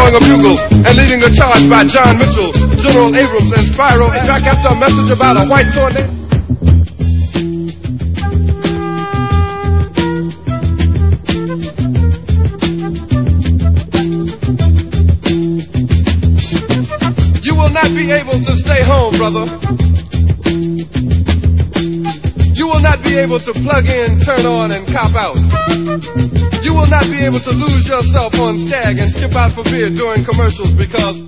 blowing a bugle and leading a charge by John Mitchell, General Abrams, and Spyro Agnew after a message about a white tornado. You will not be able to stay home, brother. You will not be able to plug in, turn on, and cop out. You will not be able to lose yourself on Skag and skip out for beer during commercials because...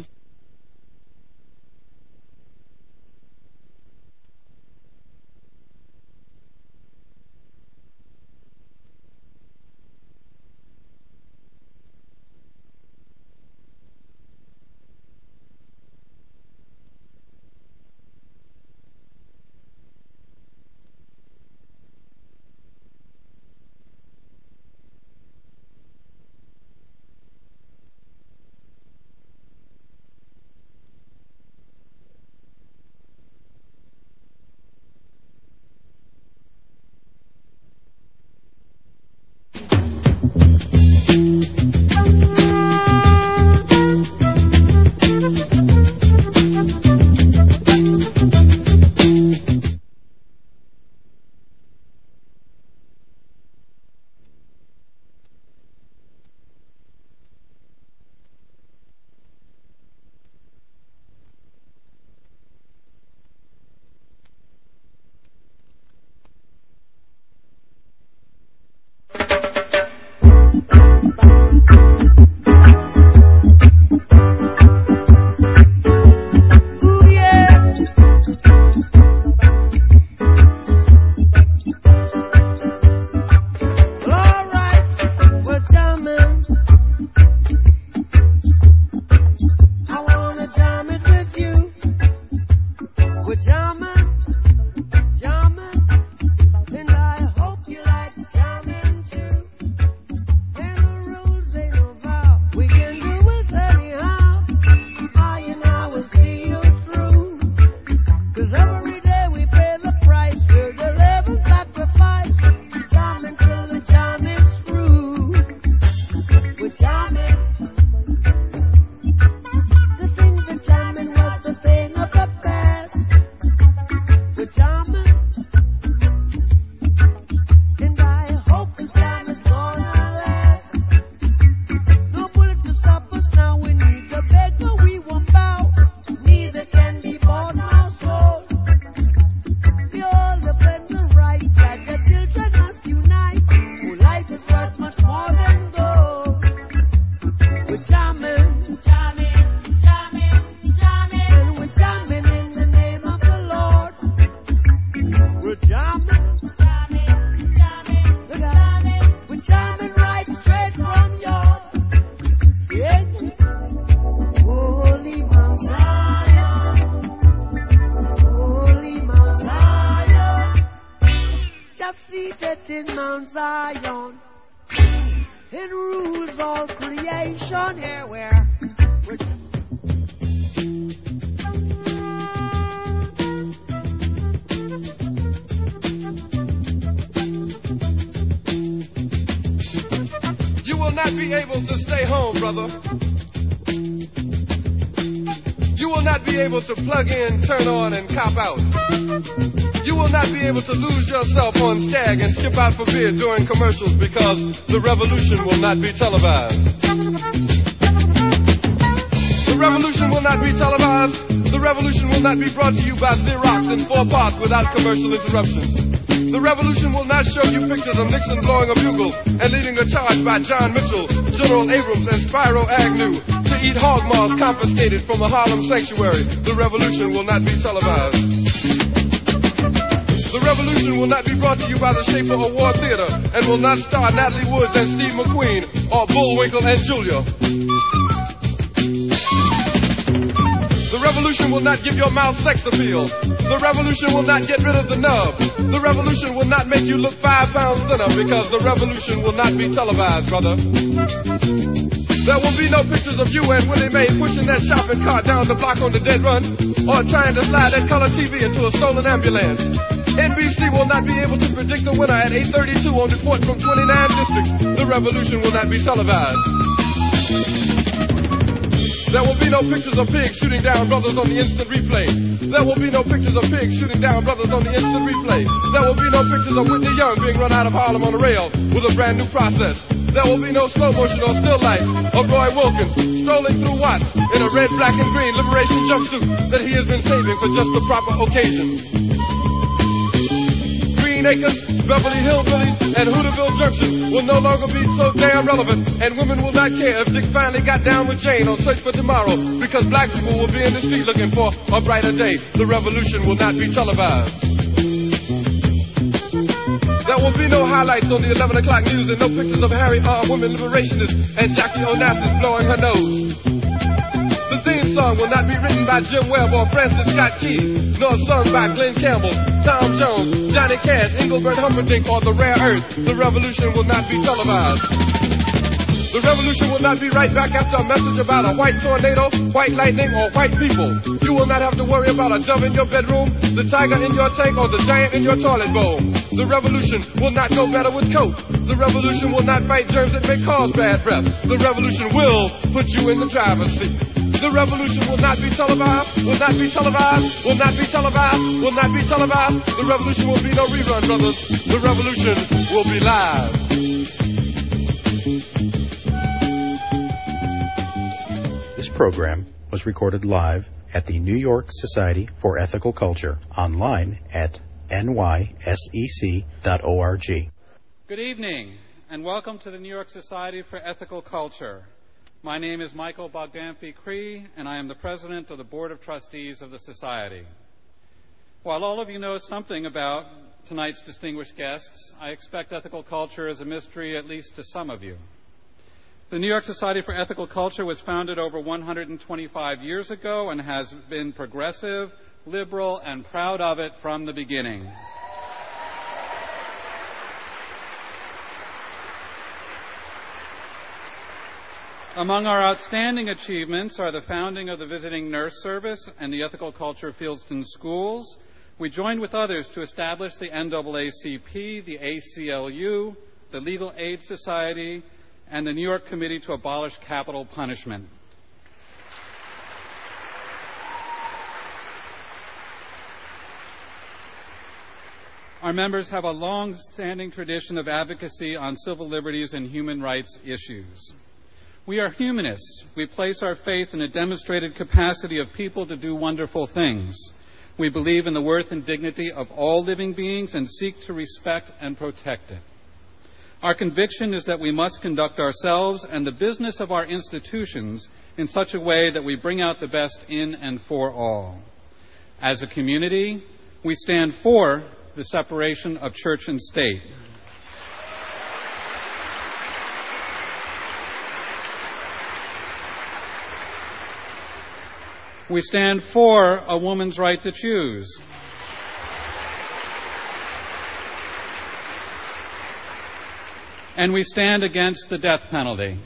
To plug in, turn on, and cop out. You will not be able to lose yourself on Skag and skip out for beer during commercials because the revolution will not be televised. The revolution will not be televised. The revolution will not be brought to you by Xerox in 4 parts without commercial interruptions. The revolution will not show you pictures of Nixon blowing a bugle and leading a charge by John Mitchell, General Abrams, and Spyro Agnew to eat hog maws confiscated from a Harlem sanctuary. The revolution will not be televised. The revolution will not be brought to you by the Schaefer Award Theater and will not star Natalie Woods and Steve McQueen or Bullwinkle and Julia. The revolution will not give your mouth sex appeal. The revolution will not get rid of the nub. The revolution will not make you look 5 pounds thinner because the revolution will not be televised, brother. There will be no pictures of you and Willie Mae pushing that shopping cart down the block on the dead run or trying to slide that color TV into a stolen ambulance. NBC will not be able to predict the winner at 8:32 on Report from 29 districts. The revolution will not be televised. There will be no pictures of pigs shooting down brothers on the instant replay. There will be no pictures of pigs shooting down brothers on the instant replay. There will be no pictures of Whitney Young being run out of Harlem on the rail with a brand new process. There will be no slow motion or still life of Roy Wilkins strolling through Watts in a red, black, and green liberation jumpsuit that he has been saving for just the proper occasion. Green Acres, Beverly Hillbillies, and Hooterville Junction will no longer be so damn relevant, and women will not care if Dick finally got down with Jane on Search for Tomorrow, because black people will be in the street looking for a brighter day. The revolution will not be televised. There will be no highlights on the 11 o'clock news and no pictures of Harry R. women liberationists and Jackie Onassis blowing her nose. The theme song will not be written by Jim Webb or Francis Scott Key, nor sung by Glenn Campbell, Tom Jones, Johnny Cash, Engelbert Humperdinck, or The Rare Earth. The revolution will not be televised. The revolution will not be right back after a message about a white tornado, white lightning, or white people. You will not have to worry about a dove in your bedroom, the tiger in your tank, or the giant in your toilet bowl. The revolution will not go better with coke. The revolution will not fight germs that may cause bad breath. The revolution will put you in the driver's seat. The revolution will not be televised, will not be televised, will not be televised, will not be televised. The revolution will be no rerun, brothers. The revolution will be live. This program was recorded live at the New York Society for Ethical Culture, online at nysec.org. Good evening, and welcome to the New York Society for Ethical Culture. My name is Michael Bogdanfi-Cree, and I am the president of the Board of Trustees of the Society. While all of you know something about tonight's distinguished guests, I expect ethical culture is a mystery at least to some of you. The New York Society for Ethical Culture was founded over 125 years ago and has been progressive, liberal, and proud of it from the beginning. Among our outstanding achievements are the founding of the Visiting Nurse Service and the Ethical Culture Fieldston Schools. We joined with others to establish the NAACP, the ACLU, the Legal Aid Society, and the New York Committee to Abolish Capital Punishment. Our members have a long-standing tradition of advocacy on civil liberties and human rights issues. We are humanists. We place our faith in a demonstrated capacity of people to do wonderful things. We believe in the worth and dignity of all living beings and seek to respect and protect it. Our conviction is that we must conduct ourselves and the business of our institutions in such a way that we bring out the best in and for all. As a community, we stand for the separation of church and state. We stand for a woman's right to choose. And we stand against the death penalty.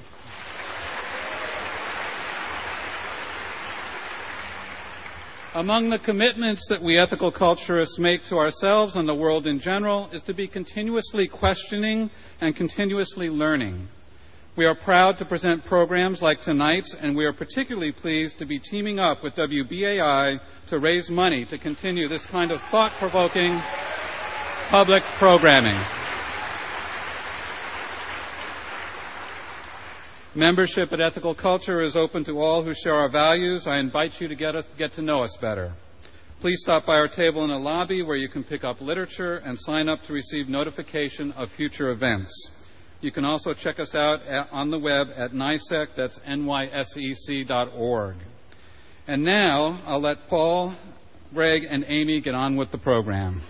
Among the commitments that we ethical culturists make to ourselves and the world in general is to be continuously questioning and continuously learning. We are proud to present programs like tonight's, and we are particularly pleased to be teaming up with WBAI to raise money to continue this kind of thought-provoking public programming. Membership at Ethical Culture is open to all who share our values. I invite you to get to know us better. Please stop by our table in the lobby where you can pick up literature and sign up to receive notification of future events. You can also check us out on the web at NYSEC, that's nysec.org. And now I'll let Paul, Greg, and Amy get on with the program.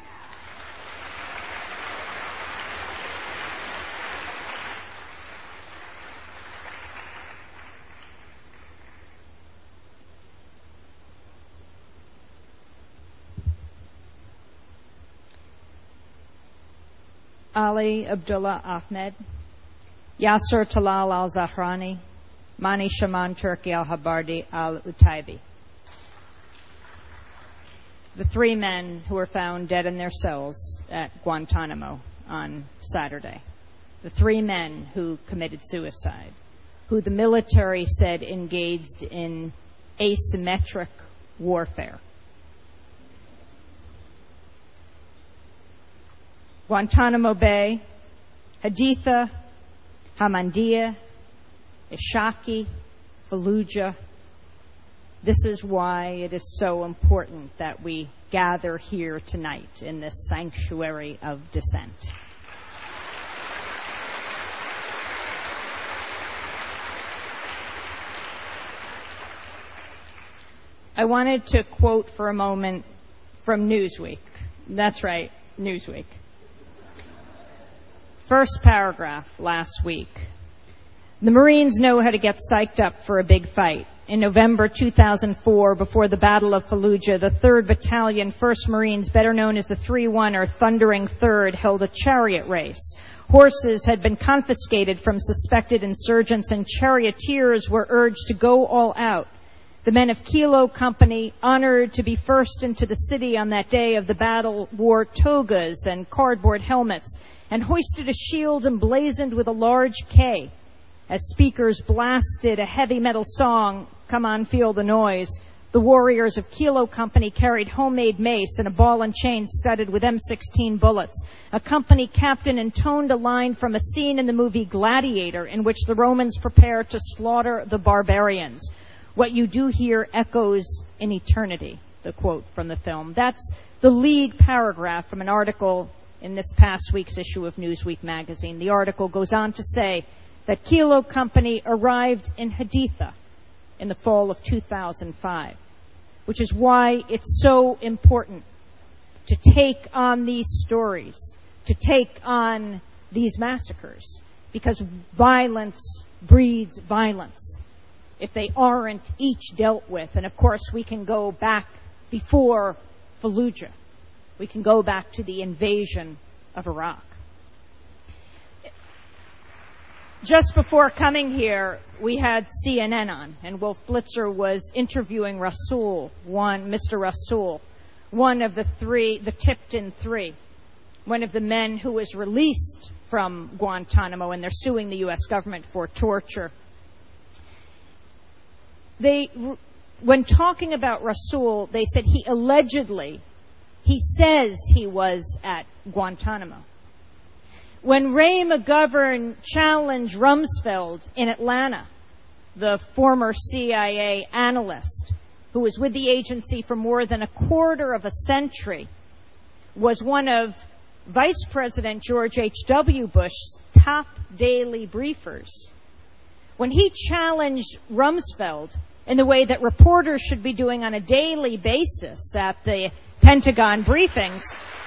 Ali Abdullah Ahmed, Yasser Talal al-Zahrani, Mani Shaman Turki al-Habardi al-Utaibi. The three men who were found dead in their cells at Guantanamo on Saturday. The three men who committed suicide. who the military said engaged in asymmetric warfare. Guantanamo Bay, Haditha, Hamandia, Ishaki, Fallujah. This is why it is so important that we gather here tonight in this sanctuary of dissent. I wanted to quote for a moment from Newsweek. That's right, Newsweek. First paragraph last week. The Marines know how to get psyched up for a big fight. In November 2004, before the Battle of Fallujah, the 3rd Battalion, 1st Marines, better known as the 3-1 or Thundering Third, held a chariot race. Horses had been confiscated from suspected insurgents, and charioteers were urged to go all out. The men of Kilo Company, honored to be first into the city on that day of the battle, wore togas and cardboard helmets and hoisted a shield emblazoned with a large K. As speakers blasted a heavy metal song, Come On Feel the Noise, the warriors of Kilo Company carried homemade mace and a ball and chain studded with M16 bullets. A company captain intoned a line from a scene in the movie Gladiator in which the Romans prepare to slaughter the barbarians. What you do here echoes in eternity, the quote from the film. That's the lead paragraph from an article in this past week's issue of Newsweek magazine. The article goes on to say that Kilo Company arrived in Haditha in the fall of 2005, which is why it's so important to take on these stories, to take on these massacres, because violence breeds violence if they aren't each dealt with. And of course, we can go back before Fallujah. We can go back to the invasion of Iraq. Just before coming here, we had CNN on, and Wolf Blitzer was interviewing Mr. Rasool, one of the Tipton Three, one of the men who was released from Guantanamo, and they're suing the U.S. government for torture. When talking about Rasool, they said he says he was at Guantanamo. When Ray McGovern challenged Rumsfeld in Atlanta, the former CIA analyst who was with the agency for more than a quarter of a century, was one of Vice President George H.W. Bush's top daily briefers. When he challenged Rumsfeld in the way that reporters should be doing on a daily basis at the Pentagon briefings,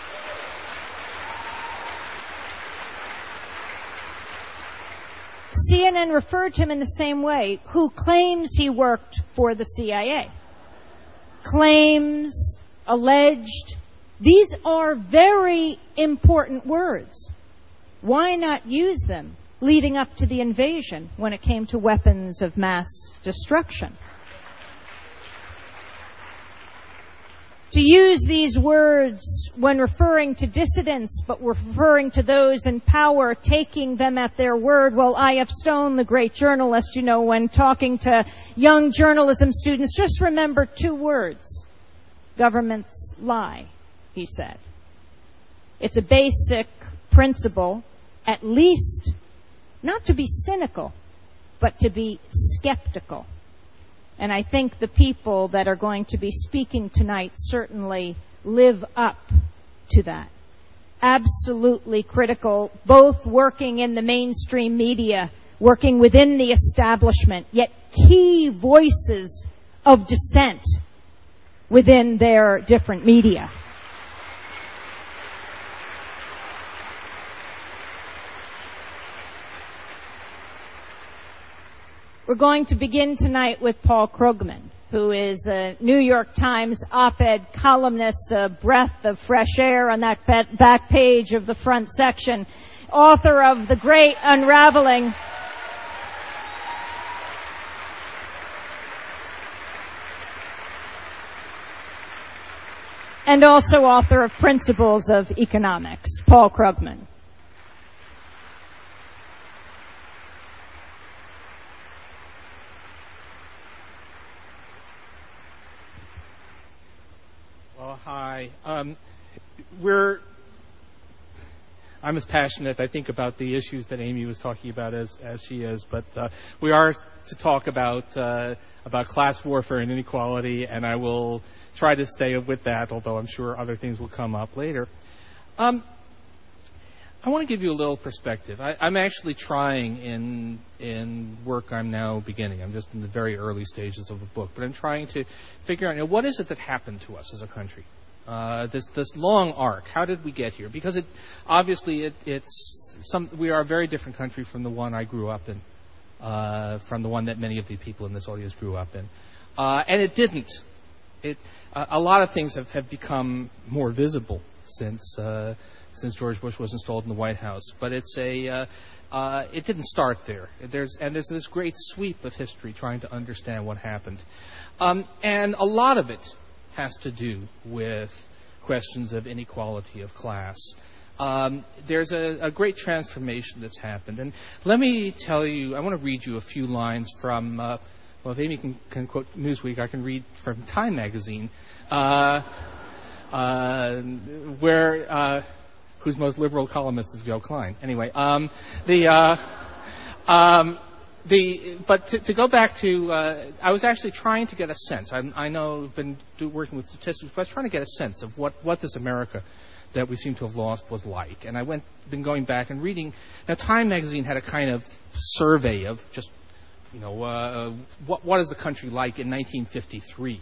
CNN referred to him in the same way, who claims he worked for the CIA. Claims, alleged. These are very important words. Why not use them leading up to the invasion when it came to weapons of mass destruction? To use these words when referring to dissidents, but referring to those in power, taking them at their word. Well, I.F. Stone, the great journalist, when talking to young journalism students, just remember two words. Governments lie, he said. It's a basic principle, at least, not to be cynical, but to be skeptical. And I think the people that are going to be speaking tonight certainly live up to that. Absolutely critical, both working in the mainstream media, working within the establishment, yet key voices of dissent within their different media. We're going to begin tonight with Paul Krugman, who is a New York Times op-ed columnist, a breath of fresh air on that back page of the front section, author of The Great Unraveling, and also author of Principles of Economics. Paul Krugman. Well, hi. I'm as passionate, I think, about the issues that Amy was talking about as she is, but we are to talk about class warfare and inequality, and I will try to stay with that, although I'm sure other things will come up later. I want to give you a little perspective. I'm actually trying in work I'm now beginning. I'm just in the very early stages of the book, but I'm trying to figure out, what is it that happened to us as a country? This long arc. How did we get here? Because we are a very different country from the one I grew up in, from the one that many of the people in this audience grew up in, and it didn't. A lot of things have become more visible since George Bush was installed in the White House, but it didn't start there. There's this great sweep of history trying to understand what happened, and a lot of it has to do with questions of inequality of class. There's a great transformation that's happened, and let me tell you. I want to read you a few lines from. If Amy can quote Newsweek, I can read from Time magazine, where. Whose most liberal columnist is Joe Klein. Anyway, but to go back to, I was actually trying to get a sense. I know I've been working with statistics, but I was trying to get a sense of what this America that we seem to have lost was like. And been going back and reading. Now, Time magazine had a kind of survey of just, what is the country like in 1953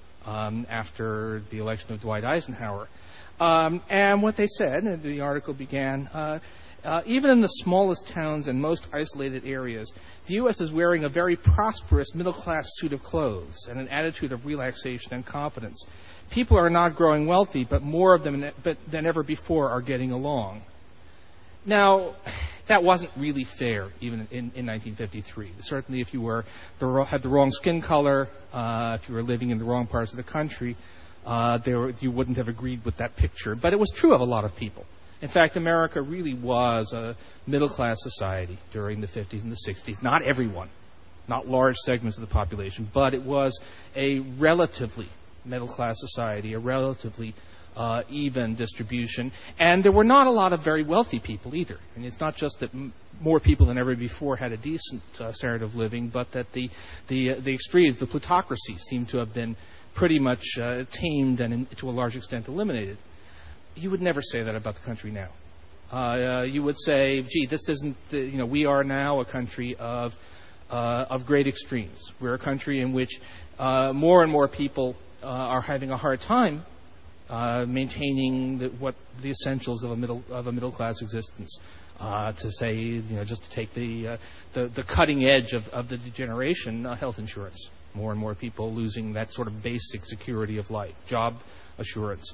after the election of Dwight Eisenhower. And what they said, and the article began, even in the smallest towns and most isolated areas, the U.S. is wearing a very prosperous middle-class suit of clothes and an attitude of relaxation and confidence. People are not growing wealthy, but more of them than ever before are getting along. Now, that wasn't really fair even in 1953. Certainly if you had the wrong skin color, if you were living in the wrong parts of the country, you wouldn't have agreed with that picture. But it was true of a lot of people. In fact, America really was a middle-class society during the 50s and the 60s. Not everyone, not large segments of the population, but it was a relatively middle-class society, a relatively even distribution. And there were not a lot of very wealthy people either. And it's not just that more people than ever before had a decent standard of living, but that the extremes, the plutocracy, seemed to have been pretty much tamed and to a large extent eliminated. You would never say that about the country now. You would say, gee, this isn't, we are now a country of great extremes. We're a country in which more and more people are having a hard time maintaining the essentials of a middle class existence. To say, just to take the cutting edge of the degeneration, health insurance. More and more people losing that sort of basic security of life, job assurance.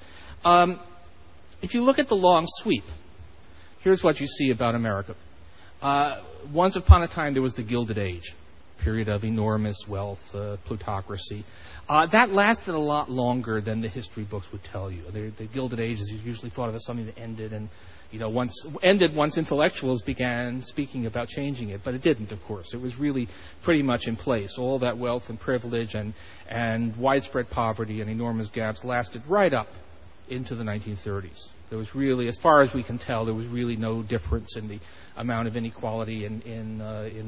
If you look at the long sweep, here's what you see about America. Once upon a time, there was the Gilded Age, period of enormous wealth, plutocracy. That lasted a lot longer than the history books would tell you. The Gilded Age is usually thought of as something that ended once intellectuals began speaking about changing it, but it didn't, of course. It was really pretty much in place. All that wealth and privilege and widespread poverty and enormous gaps lasted right up into the 1930s. There was really, as far as we can tell, there was really no difference in the amount of inequality in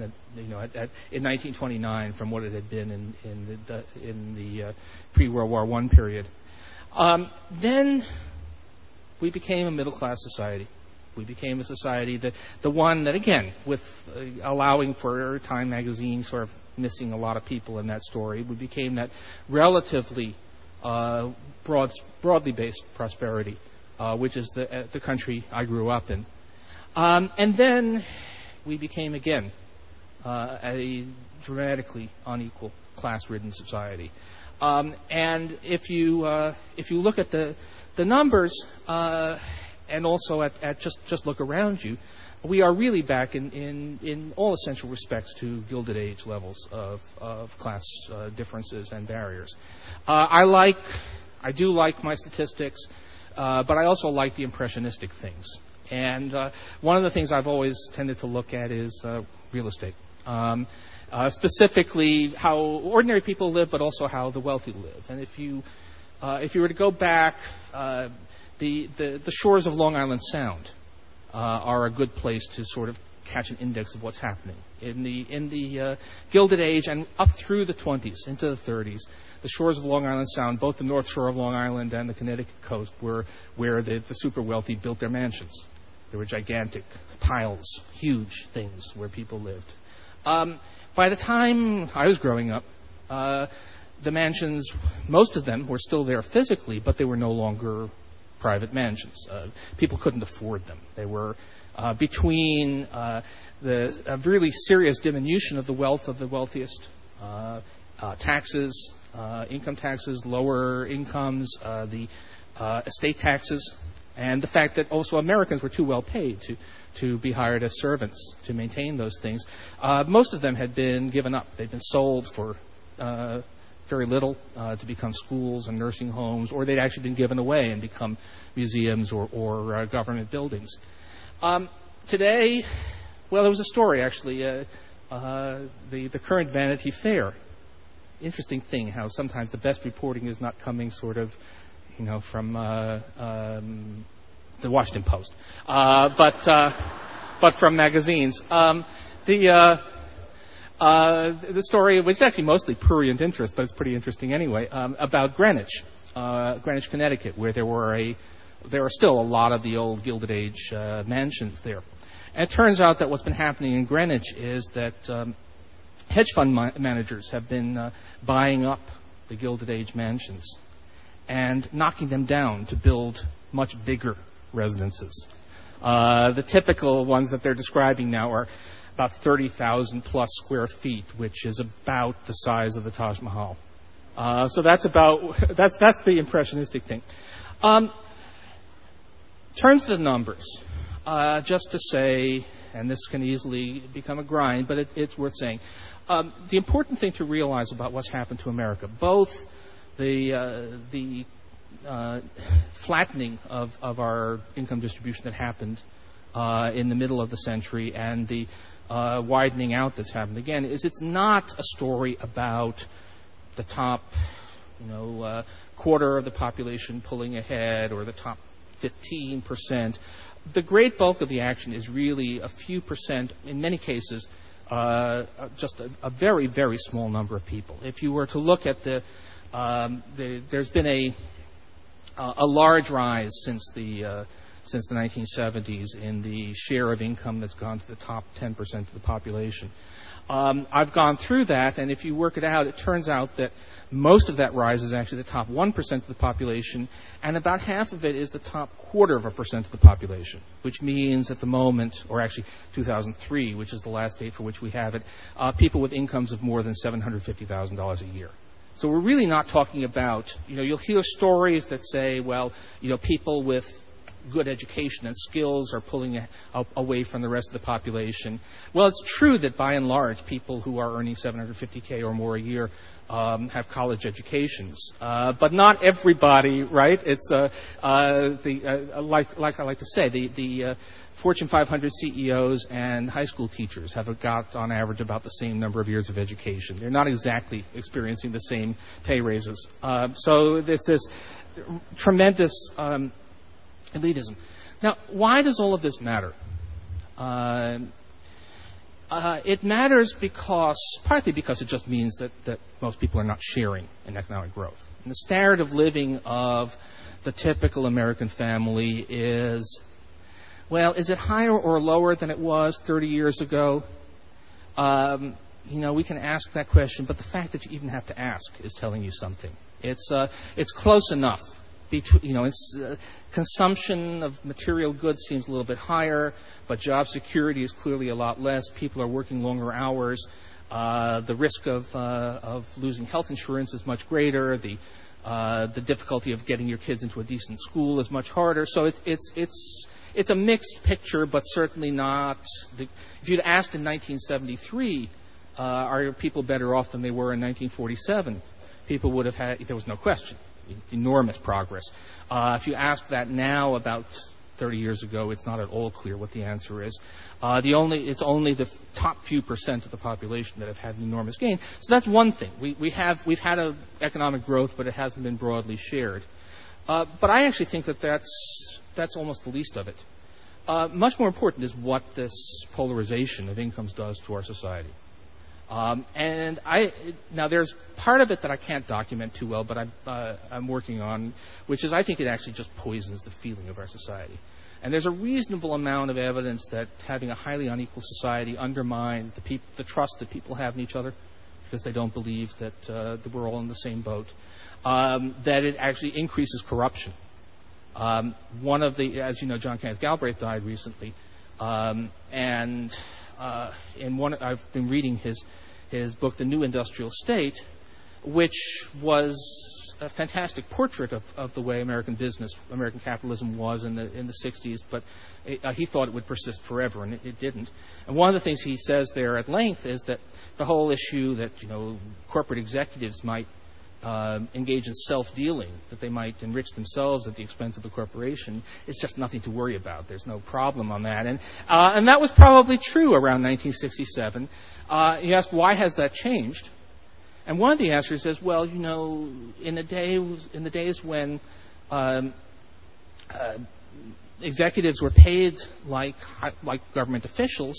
1929 from what it had been in the pre-World War I period. Then we became a middle-class society. We became a society the one that, again, with allowing for Time magazine sort of missing a lot of people in that story, we became that relatively broadly based prosperity, which is the country I grew up in. And then we became, again, a dramatically unequal, class-ridden society. And if you look at the numbers and also at just look around you, we are really back in all essential respects to Gilded Age levels of class differences and barriers. I do like my statistics, but I also like the impressionistic things. And one of the things I've always tended to look at is real estate. Specifically how ordinary people live, but also how the wealthy live. And if you if you were to go back, the shores of Long Island Sound are a good place to sort of catch an index of what's happening. In the Gilded Age and up through the 20s, into the 30s, the shores of Long Island Sound, both the North Shore of Long Island and the Connecticut coast, were where the super wealthy built their mansions. There were gigantic piles, huge things where people lived. By the time I was growing up, the mansions, most of them were still there physically, but they were no longer private mansions. People couldn't afford them. They were between a really serious diminution of the wealth of the wealthiest, taxes, income taxes, lower incomes, the estate taxes, and the fact that also Americans were too well paid to be hired as servants to maintain those things. Most of them had been given up. They'd been sold for very little to become schools and nursing homes, or they'd actually been given away and become museums or government buildings. Today, well, there was a story, actually, the current Vanity Fair. Interesting thing how sometimes the best reporting is not coming sort of, from the Washington Post, but from magazines. The story was actually mostly prurient interest, but it's pretty interesting anyway, about Greenwich, Connecticut, where there are still a lot of the old Gilded Age mansions there. And it turns out that what's been happening in Greenwich is that hedge fund managers have been buying up the Gilded Age mansions and knocking them down to build much bigger residences. The typical ones that they're describing now are about 30,000 plus square feet, which is about the size of the Taj Mahal. So that's the impressionistic thing. Turns to the numbers, just to say, and this can easily become a grind, but it's worth saying. The important thing to realize about what's happened to America, both the flattening of our income distribution that happened in the middle of the century and the widening out that's happened again, is it's not a story about the top, quarter of the population pulling ahead or the top 15%. The great bulk of the action is really a few percent, in many cases, just a very, very small number of people. If you were to look at there's been a large rise since the 1970s in the share of income that's gone to the top 10% of the population. I've gone through that, and if you work it out, it turns out that most of that rise is actually the top 1% of the population, and about half of it is the top 0.25% of the population, which means at the moment, or actually 2003, which is the last date for which we have it, people with incomes of more than $750,000 a year. So we're really not talking about, you'll hear stories that say, well, people with good education and skills are pulling away from the rest of the population. Well, it's true that by and large, people who are earning $750K or more a year have college educations, but not everybody, right? It's like I like to say, the Fortune 500 CEOs and high school teachers have got, on average, about the same number of years of education. They're not exactly experiencing the same pay raises. So there's this tremendous elitism. Now, why does all of this matter? It matters partly because it just means that most people are not sharing in economic growth. And the standard of living of the typical American family is it higher or lower than it was 30 years ago? We can ask that question, but the fact that you even have to ask is telling you something. It's close enough. Consumption of material goods seems a little bit higher, but job security is clearly a lot less. People are working longer hours. The risk of losing health insurance is much greater. The difficulty of getting your kids into a decent school is much harder. So it's a mixed picture, but certainly not. If you'd asked in 1973, are people better off than they were in 1947? People would have had. There was no question. Enormous progress. If you ask that now about 30 years ago, it's not at all clear what the answer is. It's only the top few percent of the population that have had an enormous gain. So that's one thing. We've had an economic growth, but it hasn't been broadly shared. But I actually think that that's almost the least of it. Much more important is what this polarization of incomes does to our society. Now there's part of it that I can't document too well, but I'm working on, which is I think it actually just poisons the feeling of our society. And there's a reasonable amount of evidence that having a highly unequal society undermines the trust that people have in each other, because they don't believe that we're all in the same boat. That it actually increases corruption. As you know, John Kenneth Galbraith died recently, I've been reading his book, The New Industrial State, which was a fantastic portrait of the way American capitalism was in the 60s, but he thought it would persist forever, and it didn't. And one of the things he says there at length is that the whole issue that corporate executives might engage in self-dealing, that they might enrich themselves at the expense of the corporation, is just nothing to worry about. There's no problem on that. And that was probably true around 1967. You ask, why has that changed? And one of the answers is, well, in the days when executives were paid like government officials,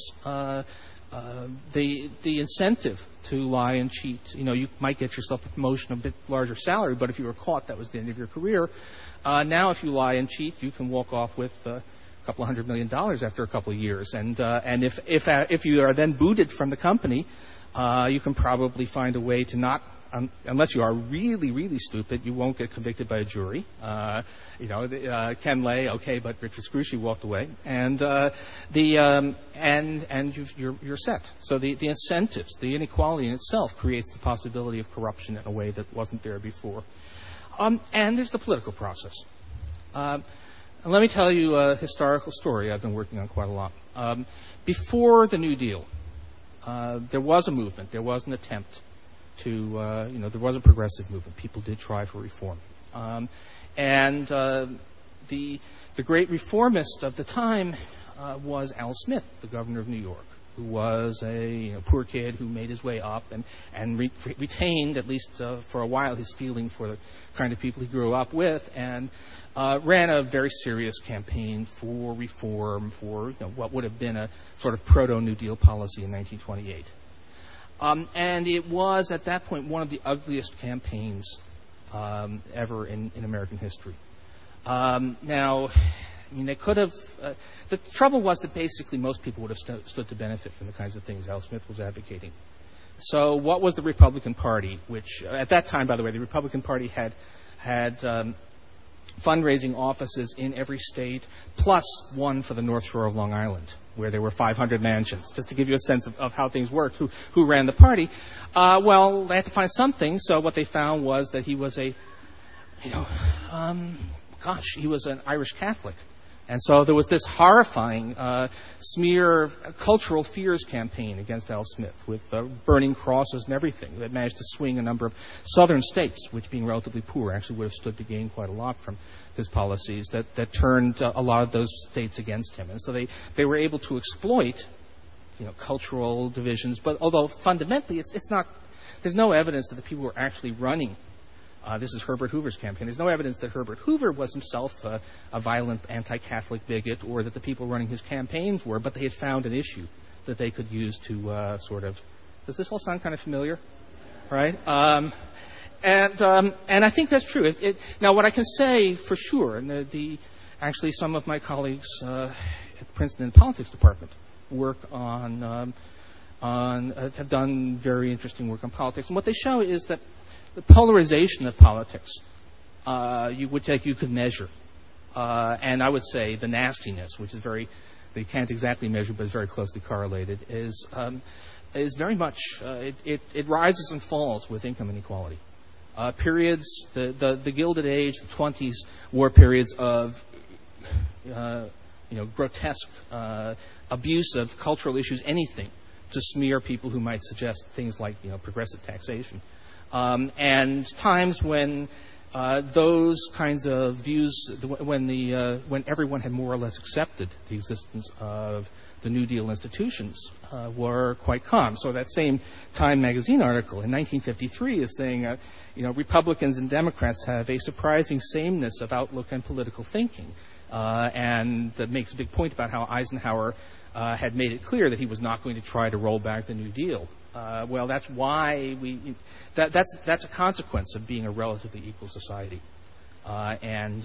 the incentive to lie and cheat, you might get yourself a promotion, a bit larger salary, but if you were caught, that was the end of your career. Now, if you lie and cheat, you can walk off with a couple $100 million after a couple of years. And if you are then booted from the company, you can probably find a way to not, unless you are really, really stupid, you won't get convicted by a jury. Ken Lay, okay, but Richard Scrushy walked away, and you're set. So the incentives, the inequality in itself creates the possibility of corruption in a way that wasn't there before. And there's the political process. And let me tell you a historical story I've been working on quite a lot. Before the New Deal, there was a movement, there was an attempt to, there was a progressive movement. People did try for reform. The great reformist of the time was Al Smith, the governor of New York, who was a poor kid who made his way up and retained, at least for a while, his feeling for the kind of people he grew up with, and ran a very serious campaign for reform, for what would have been a sort of proto-New Deal policy in 1928. And it was, at that point, one of the ugliest campaigns ever in American history. They could have... the trouble was that basically most people would have stood to benefit from the kinds of things Al Smith was advocating. So what was the Republican Party, which, at that time, by the way, the Republican Party had fundraising offices in every state, plus one for the North Shore of Long Island, where there were 500 mansions, just to give you a sense of how things worked, who ran the party. Well, they had to find something, so what they found was that he was he was an Irish Catholic. And so there was this horrifying smear cultural fears campaign against Al Smith, with burning crosses and everything, that managed to swing a number of southern states, which being relatively poor actually would have stood to gain quite a lot from his policies, that turned a lot of those states against him. And so they were able to exploit cultural divisions, but although fundamentally it's not, there's no evidence that the people were actually running. This is Herbert Hoover's campaign. There's no evidence that Herbert Hoover was himself a violent anti-Catholic bigot, or that the people running his campaigns were, but they had found an issue that they could use to sort of... Does this all sound kind of familiar? Right? And I think that's true. Now, what I can say for sure, and actually some of my colleagues at the Princeton Politics Department work have done very interesting work on politics, and what they show is that the polarization of politics, you could measure. And I would say the nastiness, which is they can't exactly measure, but is very closely correlated, is very much, it rises and falls with income inequality. Periods, the Gilded Age, the 20s, were periods of, grotesque abuse of cultural issues, anything, to smear people who might suggest things like, progressive taxation. And times when those kinds of views, when everyone had more or less accepted the existence of the New Deal institutions, were quite calm. So that same Time magazine article in 1953 is saying, Republicans and Democrats have a surprising sameness of outlook and political thinking, and that makes a big point about how Eisenhower had made it clear that he was not going to try to roll back the New Deal. Well, that's why that's a consequence of being a relatively equal society, and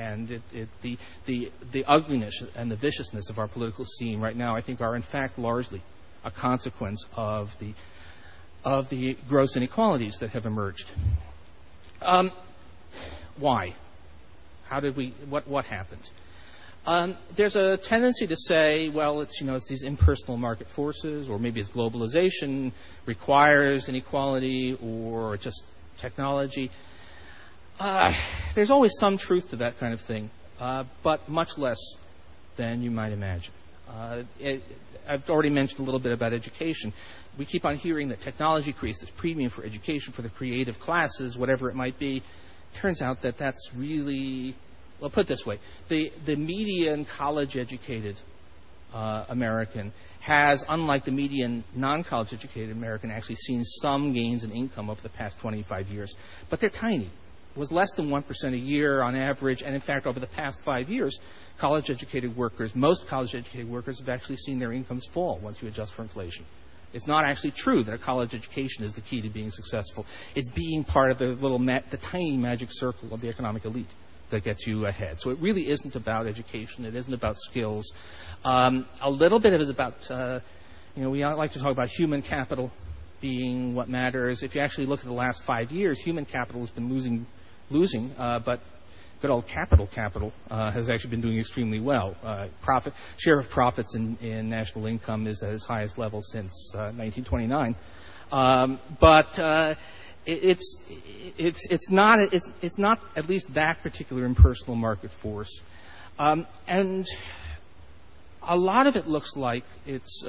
the ugliness and the viciousness of our political scene right now, I think, are in fact largely a consequence of the gross inequalities that have emerged. Why? How did we? What happened? There's a tendency to say, well, it's these impersonal market forces, or maybe it's globalization requires inequality, or just technology. There's always some truth to that kind of thing, but much less than you might imagine. I've already mentioned a little bit about education. We keep on hearing that technology creates this premium for education for the creative classes, whatever it might be. Turns out that that's really... Well, put it this way. The median college-educated American has, unlike the median non-college-educated American, actually seen some gains in income over the past 25 years. But they're tiny. It was less than 1% a year on average. And, in fact, over the past 5 years, most college-educated workers have actually seen their incomes fall once you adjust for inflation. It's not actually true that a college education is the key to being successful. It's being part of the tiny magic circle of the economic elite that gets you ahead. So it really isn't about education. It isn't about skills. A little bit of it is about, we like to talk about human capital being what matters. If you actually look at the last 5 years, human capital has been losing, but good old capital has actually been doing extremely well. Share of profits in national income is at its highest level since 1929. It's not at least that particular impersonal market force, and a lot of it looks like it's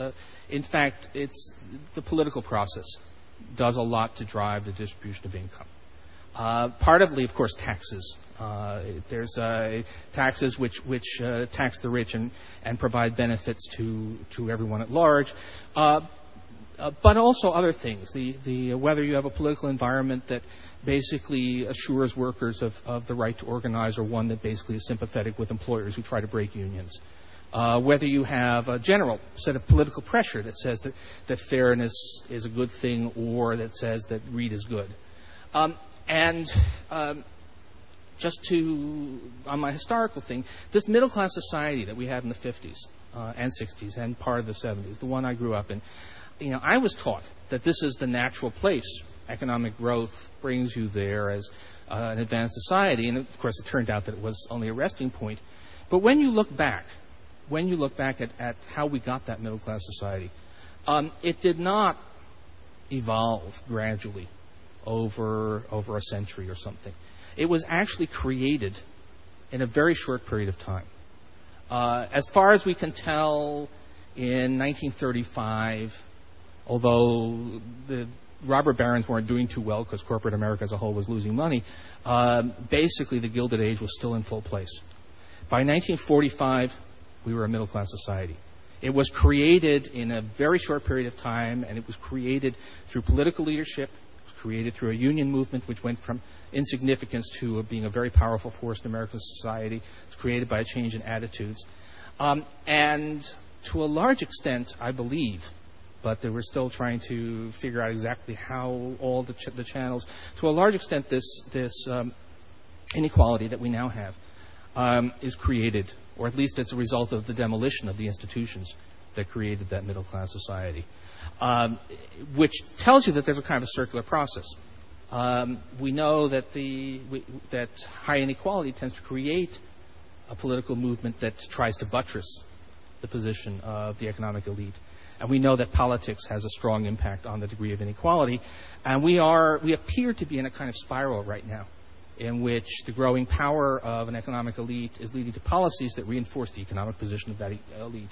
the political process does a lot to drive the distribution of income. Partly, of course, taxes. There's taxes which tax the rich and provide benefits to everyone at large. But also other things, whether you have a political environment that basically assures workers of the right to organize, or one that basically is sympathetic with employers who try to break unions. Whether you have a general set of political pressure that says that fairness is a good thing, or that says that greed is good. On my historical thing, this middle-class society that we had in the 50s and 60s and part of the 70s, the one I grew up in, I was taught that this is the natural place. Economic growth brings you there as an advanced society. And, of course, it turned out that it was only a resting point. But when you look back at how we got that middle-class society, it did not evolve gradually over a century or something. It was actually created in a very short period of time. As far as we can tell, in 1935, although the robber barons weren't doing too well because corporate America as a whole was losing money, basically the Gilded Age was still in full place. By 1945, we were a middle-class society. It was created in a very short period of time, and it was created through political leadership. It was created through a union movement which went from insignificance to being a very powerful force in American society. It was created by a change in attitudes. And to a large extent, I believe, but we're still trying to figure out exactly how all the channels, to a large extent, this inequality that we now have is created, or at least it's a result of the demolition of the institutions that created that middle-class society, which tells you that there's a kind of a circular process. We know that that high inequality tends to create a political movement that tries to buttress the position of the economic elite. And we know that politics has a strong impact on the degree of inequality. And we appear to be in a kind of spiral right now, in which the growing power of an economic elite is leading to policies that reinforce the economic position of that elite.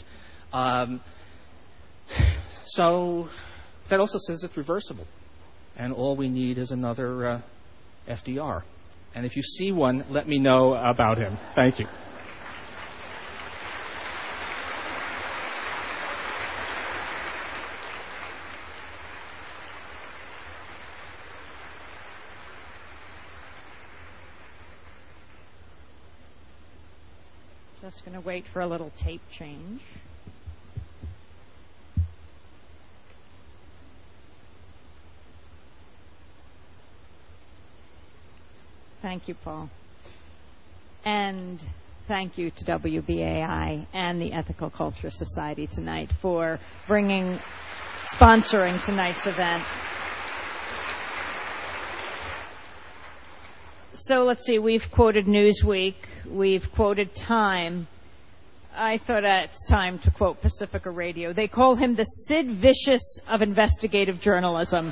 So that also says it's reversible. And all we need is another FDR. And if you see one, let me know about him. Thank you. Just going to wait for a little tape change. Thank you, Paul. And thank you to WBAI and the Ethical Culture Society tonight for sponsoring tonight's event. So let's see, we've quoted Newsweek, we've quoted Time. I thought it's time to quote Pacifica Radio. They call him the Sid Vicious of investigative journalism.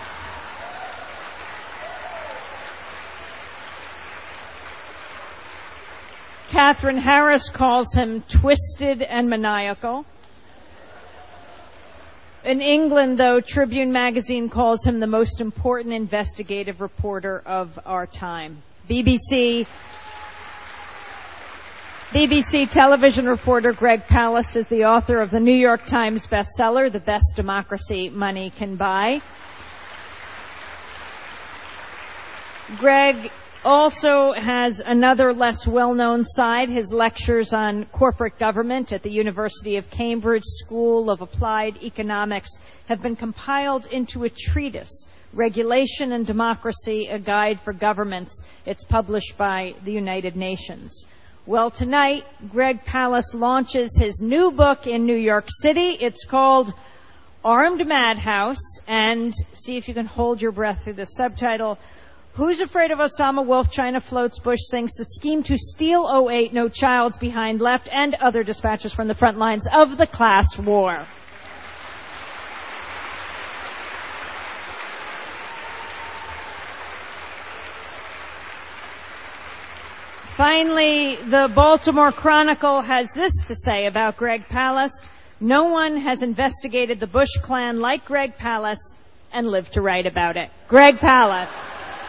Catherine Harris calls him twisted and maniacal. In England, though, Tribune magazine calls him the most important investigative reporter of our time. BBC television reporter Greg Palast is the author of the New York Times bestseller, The Best Democracy Money Can Buy. Greg also has another less well-known side. His lectures on corporate government at the University of Cambridge School of Applied Economics have been compiled into a treatise, Regulation and Democracy, A Guide for Governments. It's published by the United Nations. Well, tonight, Greg Palast launches his new book in New York City. It's called Armed Madhouse, and see if you can hold your breath through the subtitle. Who's afraid of Osama? Wolf, China floats, Bush sinks, the scheme to steal 08, no child's behind left, and other dispatches from the front lines of the class war. Finally, the Baltimore Chronicle has this to say about Greg Palast. No one has investigated the Bush Klan like Greg Palast and lived to write about it. Greg Palast.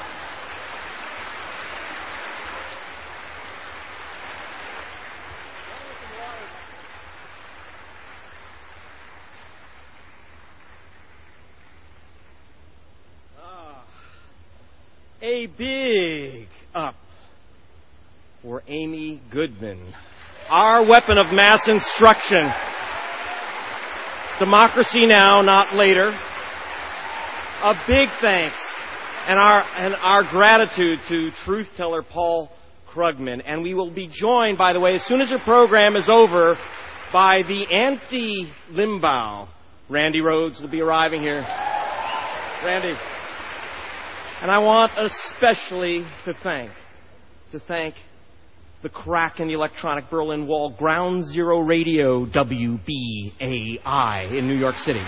A big up for Amy Goodman, our weapon of mass instruction. Democracy now, not later. A big thanks and our gratitude to truth teller Paul Krugman. And we will be joined, by the way, as soon as your program is over, by the anti-Limbaugh. Randy Rhodes will be arriving here. Randy. And I want especially to thank the crack in the electronic Berlin Wall, Ground Zero Radio, WBAI in New York City.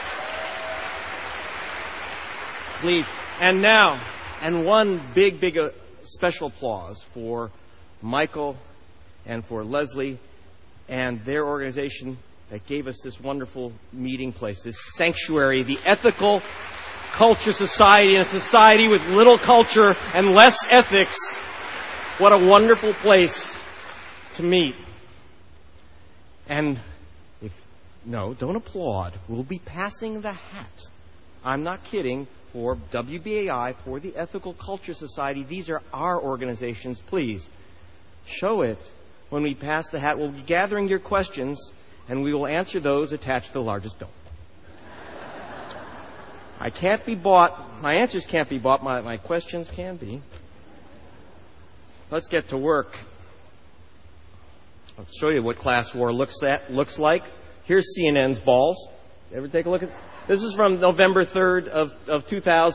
Please. And now, and one big special applause for Michael and for Leslie and their organization that gave us this wonderful meeting place, this sanctuary, the Ethical Culture Society, a society with little culture and less ethics. What a wonderful place to meet. And don't applaud. We'll be passing the hat. I'm not kidding. For WBAI, for the Ethical Culture Society, these are our organizations. Please show it when we pass the hat. We'll be gathering your questions, and we will answer those attached to the largest bill. I can't be bought. My answers can't be bought. My questions can be. Let's get to work. I'll show you what class war looks like. Here's CNN's balls. Ever take a look at? This is from November 3rd of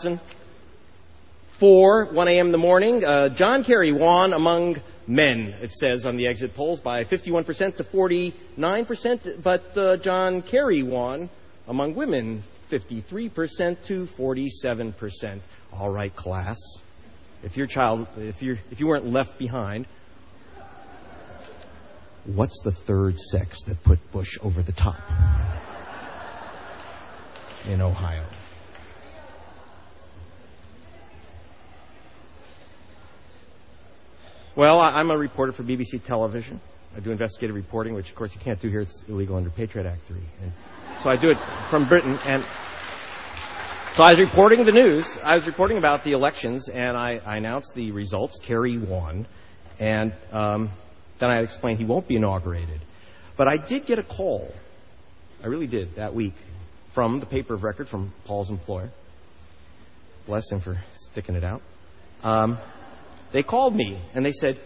2004, 1 a.m. in the morning. John Kerry won among men, it says on the exit polls, by 51% to 49%. But John Kerry won among women, 53% to 47%. All right, class. If you weren't left behind, what's the third sex that put Bush over the top in Ohio? Well, I'm a reporter for BBC Television. I do investigative reporting, which, of course, you can't do here. It's illegal under Patriot Act 3. And so I do it from Britain. And so I was reporting the news. I was reporting about the elections, and I announced the results. Kerry won. And then I explained he won't be inaugurated. But I did get a call. I really did, that week, from the paper of record, from Paul's employer. Bless him for sticking it out. They called me, and they said,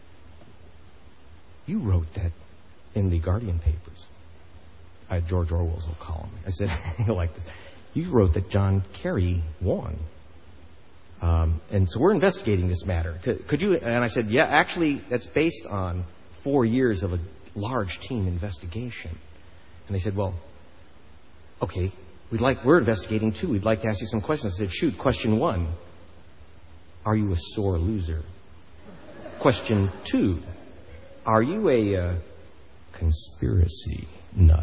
"You wrote that in the Guardian papers." I had George Orwell's little column. I said, "You'll like this. You wrote that John Kerry won. And so we're investigating this matter. Could you?" And I said, "Yeah, actually, that's based on 4 years of a large team investigation." And they said, "Well, okay, we're investigating too. We'd like to ask you some questions." I said, "Shoot, question 1. Are you a sore loser? Question 2. Are you a conspiracy nut?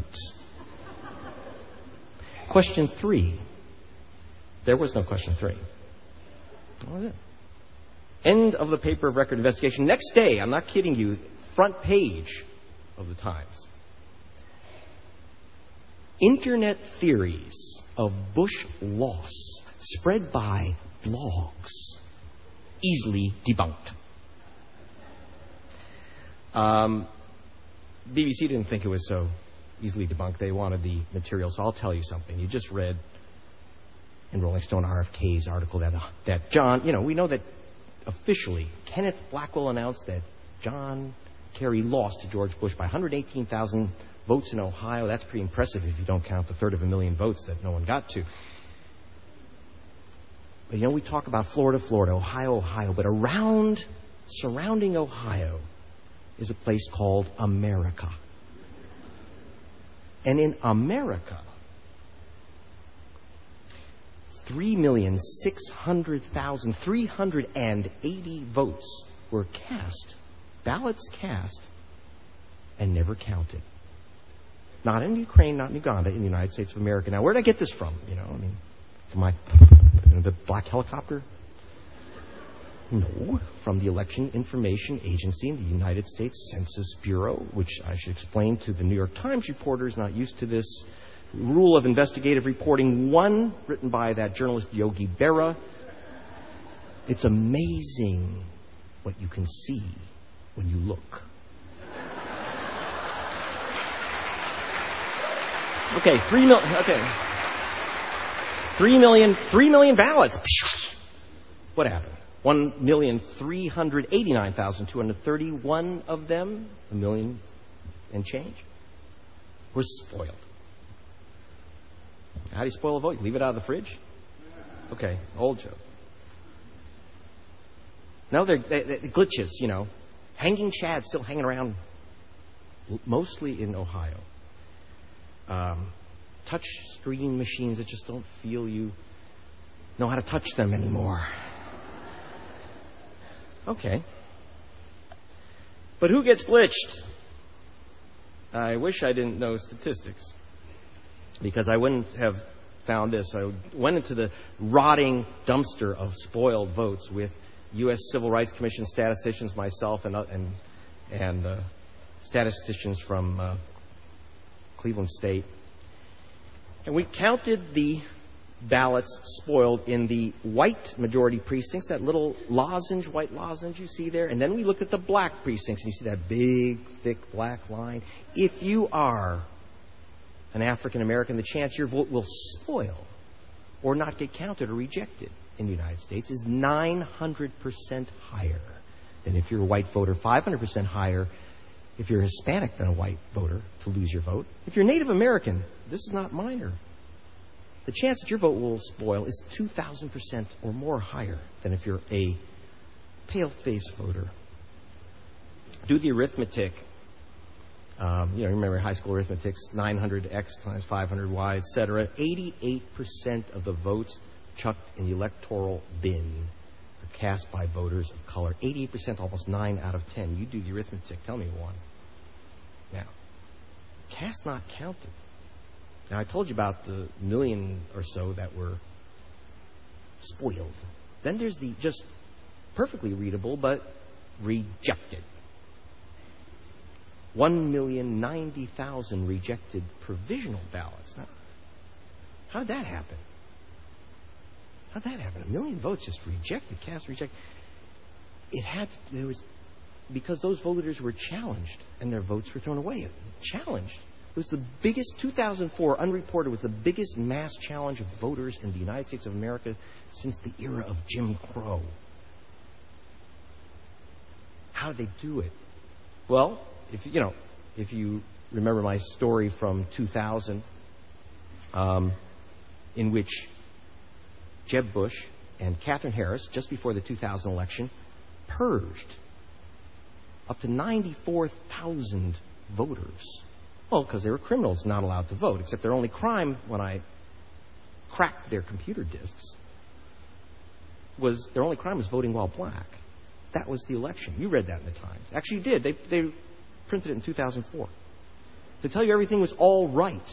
Question 3. There was no question 3. That was it. End of the paper of record investigation. Next day, I'm not kidding you, front page of the Times. Internet theories of Bush loss spread by blogs easily debunked. BBC didn't think it was so easily debunked. They wanted the material. So I'll tell you something. You just read in Rolling Stone RFK's article that John, we know that officially Kenneth Blackwell announced that John Kerry lost to George Bush by 118,000 votes in Ohio. That's pretty impressive if you don't count the 1/3 votes that no one got to. But we talk about Florida, Ohio, but surrounding Ohio is a place called America. And in America, 3,600,380 votes were cast, ballots cast, and never counted. Not in Ukraine, not in Uganda, in the United States of America. Now, where did I get this from? From the black helicopter? No, from the Election Information Agency and the United States Census Bureau, which I should explain to the New York Times reporters not used to this rule of investigative reporting. 1, written by that journalist Yogi Berra. It's amazing what you can see when you look. Okay, 3 million ballots. What happened? 1,389,231 of them, 1 million and change, were spoiled. How do you spoil a vote? You leave it out of the fridge? Okay, old joke. Now they're glitches, Hanging Chad still hanging around, mostly in Ohio. Touch screen machines that just don't feel you know how to touch them anymore. Okay. But who gets glitched? I wish I didn't know statistics, because I wouldn't have found this. I went into the rotting dumpster of spoiled votes with U.S. Civil Rights Commission statisticians, myself, and statisticians from Cleveland State. And we counted the ballots spoiled in the white majority precincts, that little white lozenge you see there. And then we looked at the black precincts, and you see that big, thick black line. If you are an African American, the chance your vote will spoil or not get counted or rejected in the United States is 900% higher than if you're a white voter, 500% higher if you're Hispanic than a white voter to lose your vote. If you're Native American, this is not minor. The chance that your vote will spoil is 2,000% or more higher than if you're a pale-faced voter. Do the arithmetic. Remember high school arithmetic, 900x times 500y, etc. 88% of the votes chucked in the electoral bin are cast by voters of color. 88%, almost 9 out of 10. You do the arithmetic. Tell me one. Now, cast not counted. Now, I told you about the million or so that were spoiled. Then there's the just perfectly readable but rejected. 1,090,000 rejected provisional ballots. Now, how did that happen? How did that happen? 1 million votes just rejected, cast rejected. Because those voters were challenged and their votes were thrown away. Challenged. It was the biggest, 2004, unreported, was the biggest mass challenge of voters in the United States of America since the era of Jim Crow. How did they do it? Well, if you remember my story from 2000, in which Jeb Bush and Katherine Harris, just before the 2000 election, purged up to 94,000 voters. Well, because they were criminals not allowed to vote, except their only crime when I cracked their computer disks was voting while black. That was the election. You read that in the Times. Actually, you did. They printed it in 2004 to tell you everything was all right.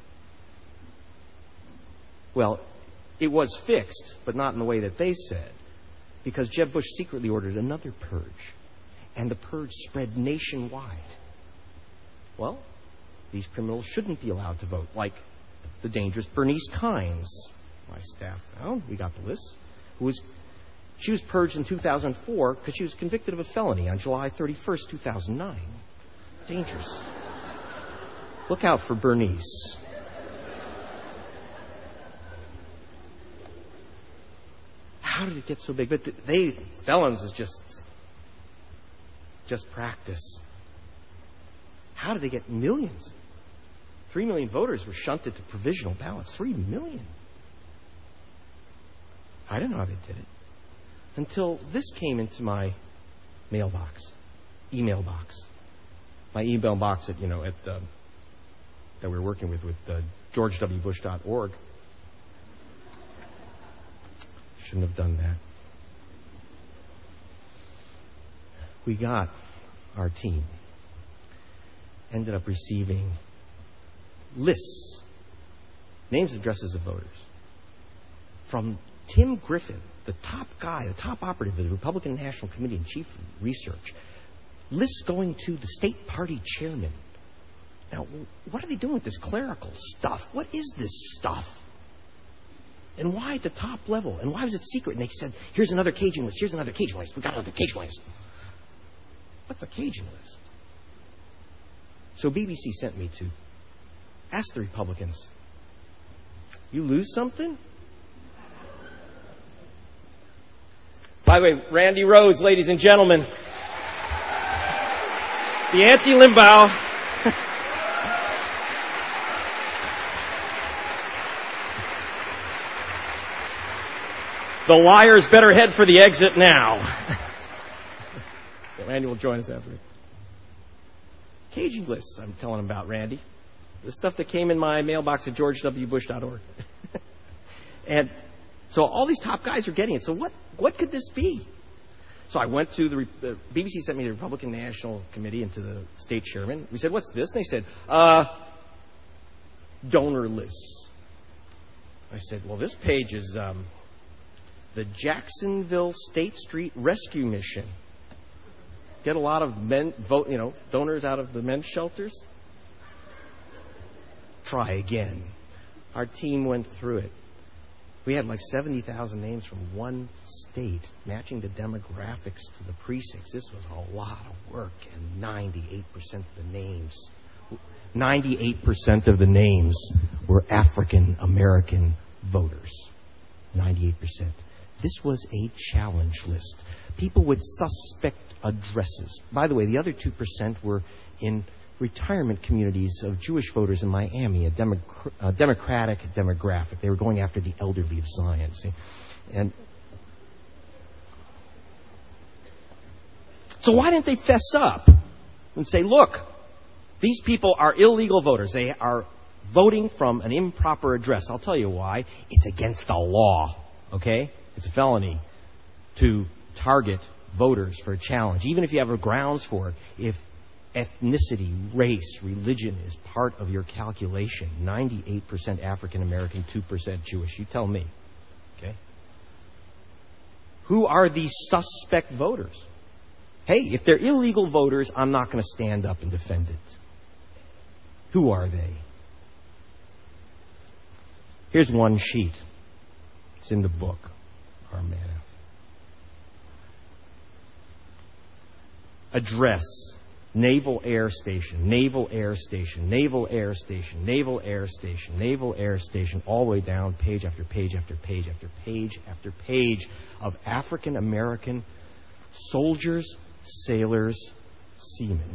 Well, it was fixed, but not in the way that they said, because Jeb Bush secretly ordered another purge, and the purge spread nationwide. Well, these criminals shouldn't be allowed to vote, like the dangerous Bernice Kynes. My staff found, we got the list, she was purged in 2004 because she was convicted of a felony on July 31st, 2009. Dangerous. Look out for Bernice. How did it get so big? But felons is just practice. How did they get millions? 3 million voters were shunted to provisional ballots. 3 million. I don't know how they did it. Until this came into my email box. My email box that we were working with GeorgeWBush.org. Shouldn't have done that. Our team ended up receiving lists, names and addresses of voters, from Tim Griffin, the top guy, the top operative of the Republican National Committee and Chief of Research. Lists going to the state party chairman. Now, what are they doing with this clerical stuff? What is this stuff? And why at the top level? And why was it secret? And they said, here's another caging list. Here's another caging list. We got another caging list. What's a caging list? So BBC sent me to ask the Republicans, you lose something? By the way, Randy Rhodes, ladies and gentlemen. The anti-Limbaugh. The liars better head for the exit now. Randy will join us after. Caging lists I'm telling him about, Randy. The stuff that came in my mailbox at GeorgeWBush.org. And so all these top guys are getting it. So what could this be? So I went to the BBC sent me to the Republican National Committee and to the state chairman. We said, what's this? And they said, donor lists. I said, well, this page is the Jacksonville State Street Rescue Mission. Get a lot of donors out of the men's shelters. Try again. Our team went through it. We had like 70,000 names from one state, matching the demographics to the precincts. This was a lot of work, and 98% of the names were African American voters. 98%. This was a challenge list. People with suspect addresses. By the way, the other 2% were in retirement communities of Jewish voters in Miami, a democratic demographic. They were going after the elderly of Zion. See? And so why didn't they fess up and say, look, these people are illegal voters. They are voting from an improper address. I'll tell you why. It's against the law. Okay? It's a felony to target voters for a challenge, even if you have grounds for it. If ethnicity, race, religion is part of your calculation, 98% African American, 2% Jewish. You tell me. Okay? Who are these suspect voters? Hey, if they're illegal voters, I'm not going to stand up and defend it. Who are they? Here's one sheet. It's in the book, Armada. Address, Naval Air Station, Naval Air Station, Naval Air Station, Naval Air Station, Naval Air Station, all the way down page after page after page after page after page of African American soldiers, sailors, seamen.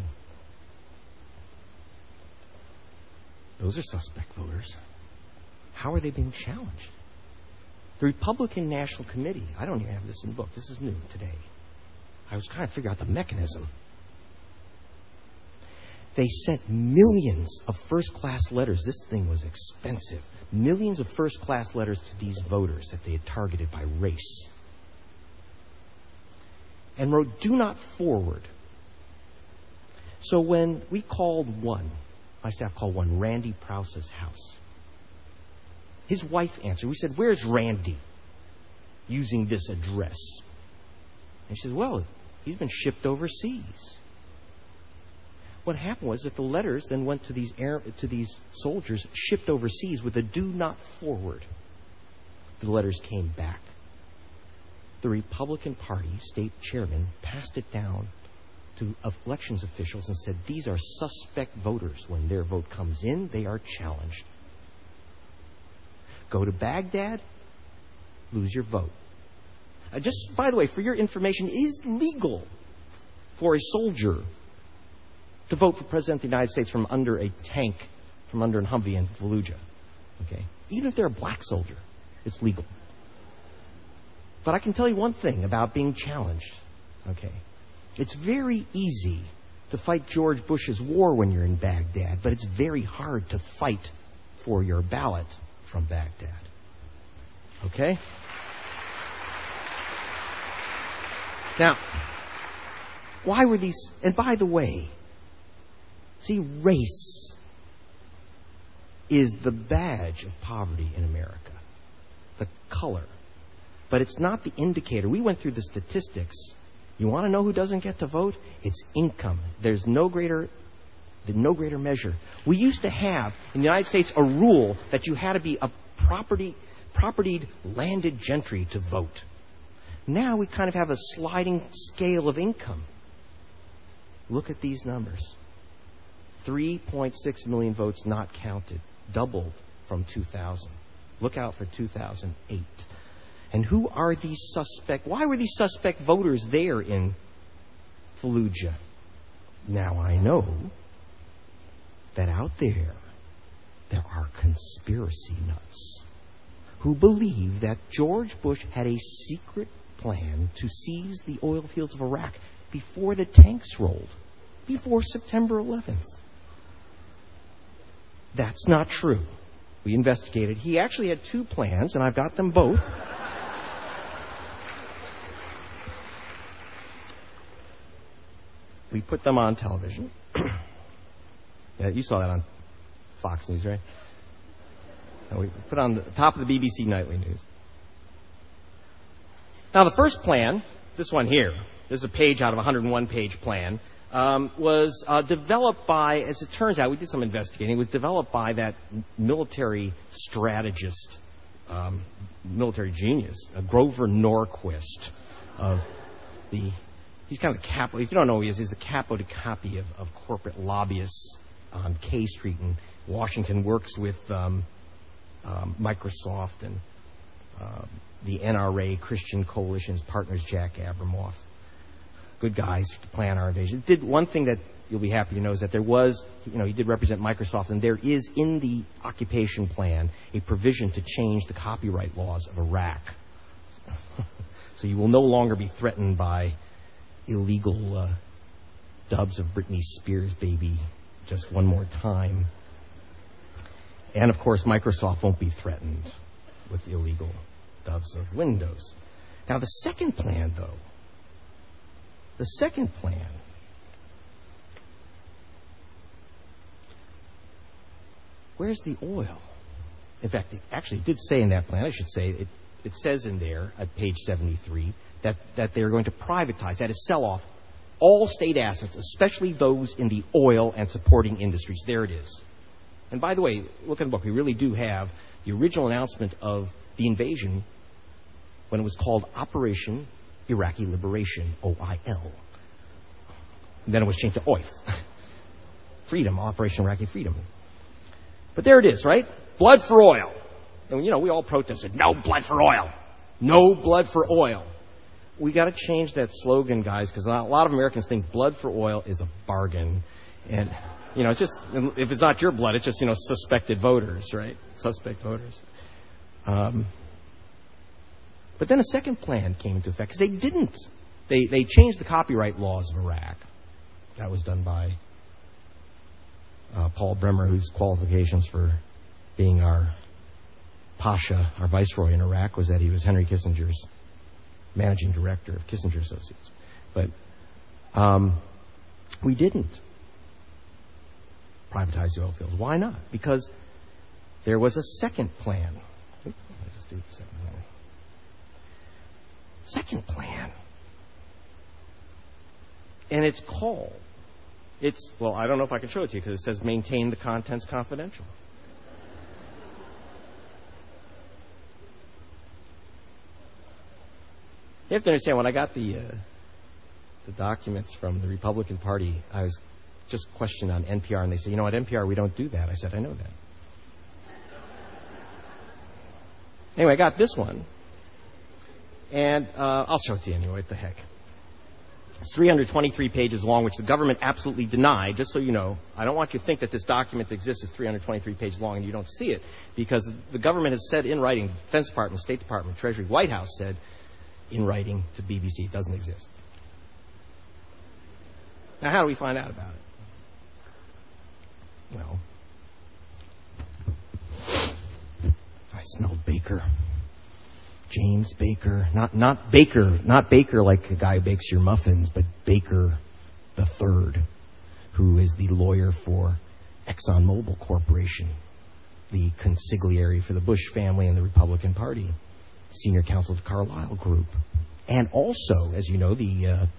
Those are suspect voters. How are they being challenged? The Republican National Committee, I don't even have this in the book. This is new today. I was trying to figure out the mechanism. They sent millions of first-class letters. This thing was expensive. Millions of first-class letters to these voters that they had targeted by race. And wrote, "Do not forward." So when we called one, my staff called one Randy Prouse's house, his wife answered. We said, "Where's Randy?" Using this address. And she says, "Well, he's been shipped overseas." What happened was that the letters then went to these soldiers shipped overseas with a "do not forward." The letters came back. The Republican Party state chairman passed it down to elections officials and said, "These are suspect voters. When their vote comes in, they are challenged. Go to Baghdad, lose your vote." Just, by the way, for your information, it is legal for a soldier to vote for President of the United States from under a tank, from under a Humvee in Fallujah. Okay? Even if they're a black soldier, it's legal. But I can tell you one thing about being challenged. Okay? It's very easy to fight George Bush's war when you're in Baghdad, but it's very hard to fight for your ballot from Baghdad. Okay? Now, why were these... And by the way, see, race is the badge of poverty in America. The color. But it's not the indicator. We went through the statistics. You want to know who doesn't get to vote? It's income. There's no greater measure. We used to have, in the United States, a rule that you had to be a propertied landed gentry to vote. Now we kind of have a sliding scale of income. Look at these numbers. 3.6 million votes not counted, doubled from 2000. Look out for 2008. And who are these suspect? Why were these suspect voters there in Fallujah? Now I know that out there are conspiracy nuts who believe that George Bush had a secret plan to seize the oil fields of Iraq before the tanks rolled, before September 11th. That's not true. We investigated. He actually had two plans, and I've got them both. We put them on television. Yeah, you saw that on Fox News, right? And we put on the top of the BBC Nightly News. Now, the first plan, this one here, this is a page out of a 101-page plan, was developed by, as it turns out, we did some investigating, it was developed by that military strategist, military genius, Grover Norquist. He's kind of the capo, if you don't know who he is, he's the capo di capo of corporate lobbyists on K Street in Washington, works with Microsoft and the NRA, Christian Coalition's partners, Jack Abramoff. Good guys to plan our invasion. Did one thing that you'll be happy to know is that there was, he did represent Microsoft, and there is in the occupation plan a provision to change the copyright laws of Iraq. So you will no longer be threatened by illegal dubs of Britney Spears' Baby Just One More Time. And of course, Microsoft won't be threatened with illegal dubs of Windows. Now, the second plan, though, where's the oil? In fact, it actually did say in that plan, I should say, it says in there at page 73 that they're going to privatize, that is, sell off all state assets, especially those in the oil and supporting industries. There it is. And by the way, look at the book. We really do have the original announcement of the invasion when it was called Operation Iraqi Liberation, OIL. And then it was changed to OIF. Freedom, Operation Iraqi Freedom. But there it is, right? Blood for oil. And, we all protested, no blood for oil. No blood for oil. We got to change that slogan, guys, because a lot of Americans think blood for oil is a bargain. And, it's just, if it's not your blood, it's just, suspected voters, right? Suspect voters. But then a second plan came into effect, because they didn't. They changed the copyright laws of Iraq. That was done by Paul Bremer, whose qualifications for being our Pasha, our viceroy in Iraq, was that he was Henry Kissinger's managing director of Kissinger Associates. But we didn't privatize the oil fields. Why not? Because there was a second plan. Let me just do the second plan. Second plan. And it's called, I don't know if I can show it to you because it says maintain the contents confidential. You have to understand, when I got the documents from the Republican Party, I was just questioned on NPR, and they said, at NPR we don't do that. I said, I know that. Anyway, I got this one, and I'll show it to you anyway. What the heck? It's 323 pages long, which the government absolutely denied, just so you know. I don't want you to think that this document exists. It's 323 pages long and you don't see it, because the government has said in writing, Defense Department, State Department, Treasury, White House said in writing to BBC, it doesn't exist. Now, how do we find out about it? I smell Baker. James Baker. Not Baker like a guy who bakes your muffins, but Baker the Third, who is the lawyer for ExxonMobil Corporation, the consigliere for the Bush family and the Republican Party, senior counsel of the Carlyle Group, and also, as you know, the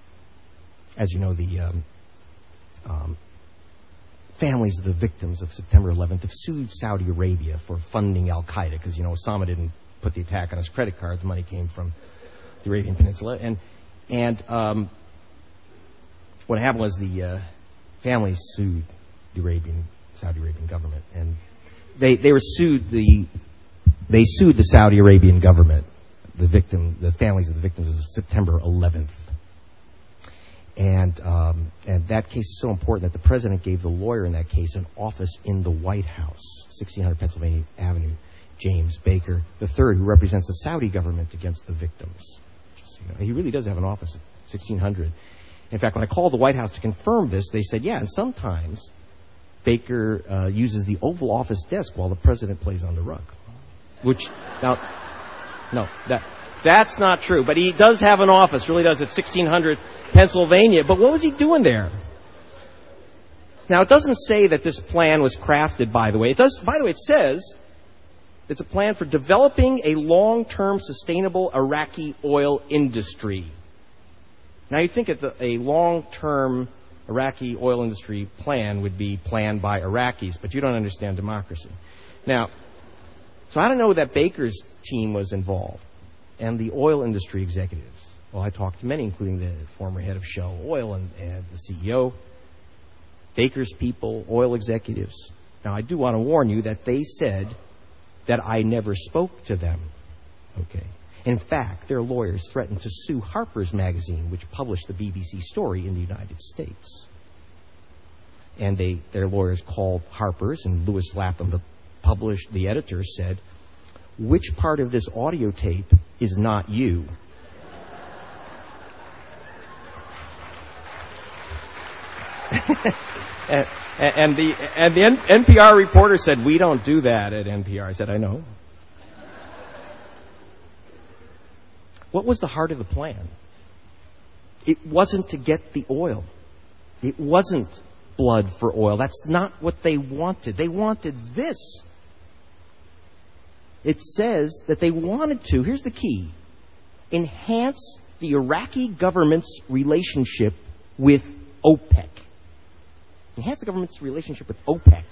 families of the victims of September 11th have sued Saudi Arabia for funding Al Qaeda, because Osama didn't put the attack on his credit card. The money came from the Arabian Peninsula, and what happened was the families sued the Saudi Arabian government, and they sued the Saudi Arabian government, the families of the victims of September 11th. And that case is so important that the president gave the lawyer in that case an office in the White House, 1600 Pennsylvania Avenue, James Baker III, who represents the Saudi government against the victims. He really does have an office at 1600. In fact, when I called the White House to confirm this, they said, yeah, and sometimes Baker uses the Oval Office desk while the president plays on the rug. Which, that's not true. But he does have an office, really does, at 1600 Pennsylvania. But what was he doing there? Now, it doesn't say that this plan was crafted, by the way. It says it's a plan for developing a long-term sustainable Iraqi oil industry. Now, you think a long-term Iraqi oil industry plan would be planned by Iraqis, but you don't understand democracy. Now, so I don't know that Baker's team was involved, and the oil industry executives. Well, I talked to many, including the former head of Shell Oil and the CEO, Baker's people, oil executives. Now, I do want to warn you that they said that I never spoke to them. Okay. In fact, their lawyers threatened to sue Harper's Magazine, which published the BBC story in the United States. And their lawyers called Harper's, and Lewis Lapham, the editor, said, "Which part of this audio tape is not you?" and the NPR reporter said, "We don't do that at NPR." I said, "I know." What was the heart of the plan? It wasn't to get the oil. It wasn't blood for oil. That's not what they wanted. They wanted this. It says that they wanted to, here's the key, enhance the Iraqi government's relationship with OPEC. Enhance the government's relationship with OPEC.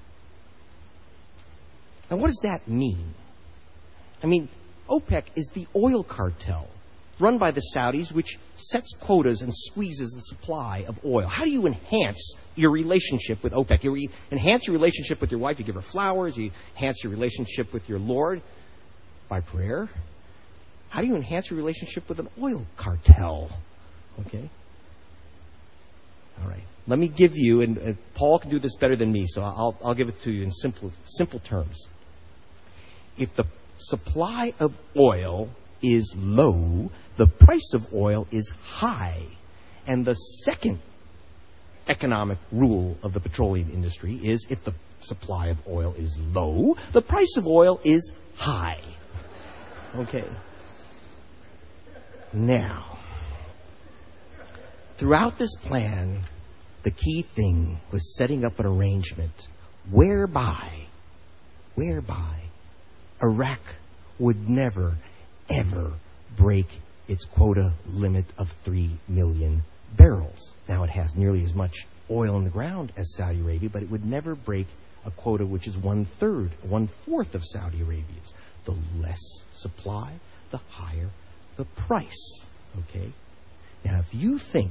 Now, what does that mean? I mean, OPEC is the oil cartel run by the Saudis, which sets quotas and squeezes the supply of oil. How do you enhance your relationship with OPEC? You enhance your relationship with your wife. You give her flowers. You enhance your relationship with your Lord by prayer. How do you enhance your relationship with an oil cartel? Okay? All right. Let me give you, and Paul can do this better than me, so I'll give it to you in simple terms. If the supply of oil is low, the price of oil is high. And the second economic rule of the petroleum industry is if the supply of oil is low, the price of oil is high. Okay. Now, throughout this plan, the key thing was setting up an arrangement whereby Iraq would never, ever break its quota limit of 3 million barrels. Now, it has nearly as much oil in the ground as Saudi Arabia, but it would never break a quota which is 1/4 of Saudi Arabia's. The less supply, the higher the price. Okay? Now, if you think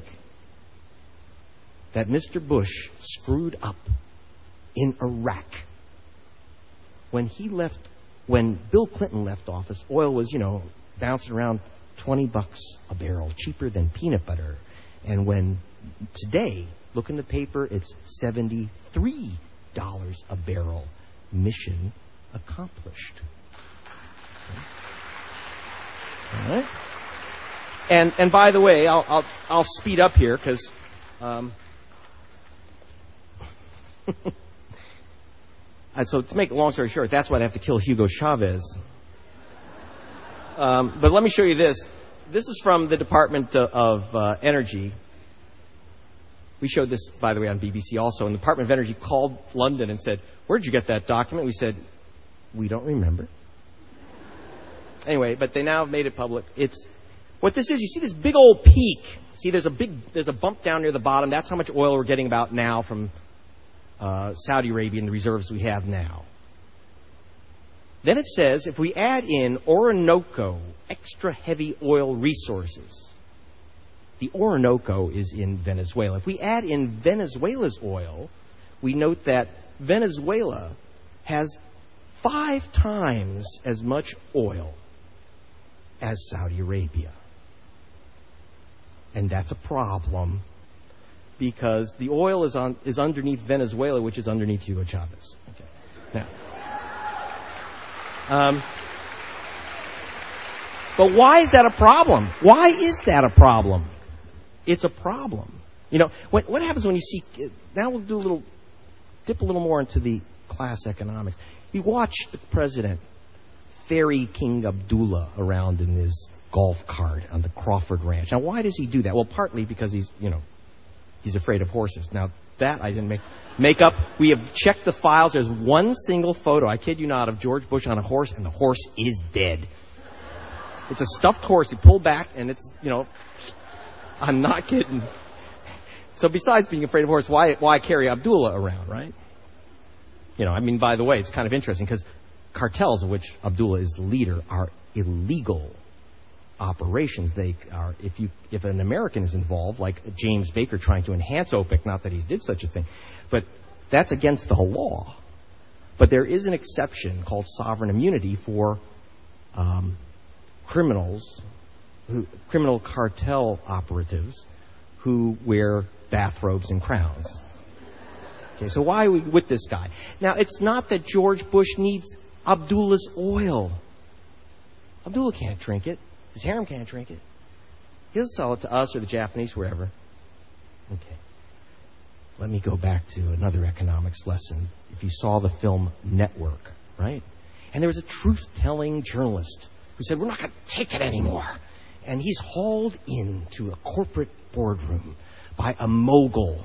that Mr. Bush screwed up in Iraq when Bill Clinton left office, oil was, bouncing around $20 a barrel, cheaper than peanut butter. And when today, look in the paper, it's $73 a barrel. Mission accomplished. Okay. All right. And by the way, I'll speed up here because so to make a long story short, that's why they have to kill Hugo Chavez. But let me show you this. This is from the Department of Energy. We showed this, by the way, on BBC also. And the Department of Energy called London and said, "Where'd you get that document?" We said, "We don't remember." Anyway, but they now have made it public. What this is, you see this big old peak. See, there's a bump down near the bottom. That's how much oil we're getting about now from Saudi Arabia and the reserves we have now. Then it says, if we add in Orinoco extra heavy oil resources, the Orinoco is in Venezuela. If we add in Venezuela's oil, we note that Venezuela has 5 times as much oil as Saudi Arabia. And that's a problem because the oil is underneath Venezuela, which is underneath Hugo Chavez. Okay. Now, but why is that a problem? Why is that a problem? It's a problem. What happens when you see... Now we'll dip a little more into the class economics. You watch the president ferry King Abdullah around in his golf cart on the Crawford Ranch. Now, why does he do that? Well, partly because he's afraid of horses. Now, that I didn't make up. We have checked the files. There's one single photo, I kid you not, of George Bush on a horse, and the horse is dead. It's a stuffed horse. He pulled back, and it's, I'm not kidding. So besides being afraid of horse, why carry Abdullah around, right? By the way, it's kind of interesting because cartels, of which Abdullah is the leader, are illegal operations. They are, if an American is involved, like James Baker trying to enhance OPEC, not that he did such a thing, but that's against the law. But there is an exception called sovereign immunity for criminal cartel operatives who wear bathrobes and crowns. Okay, so why are we with this guy? Now, it's not that George Bush needs Abdullah's oil. Abdullah can't drink it. His harem can't drink it. He'll sell it to us or the Japanese, wherever. Okay. Let me go back to another economics lesson. If you saw the film Network, right? And there was a truth-telling journalist who said, we're not going to take it anymore. And he's hauled into a corporate boardroom by a mogul,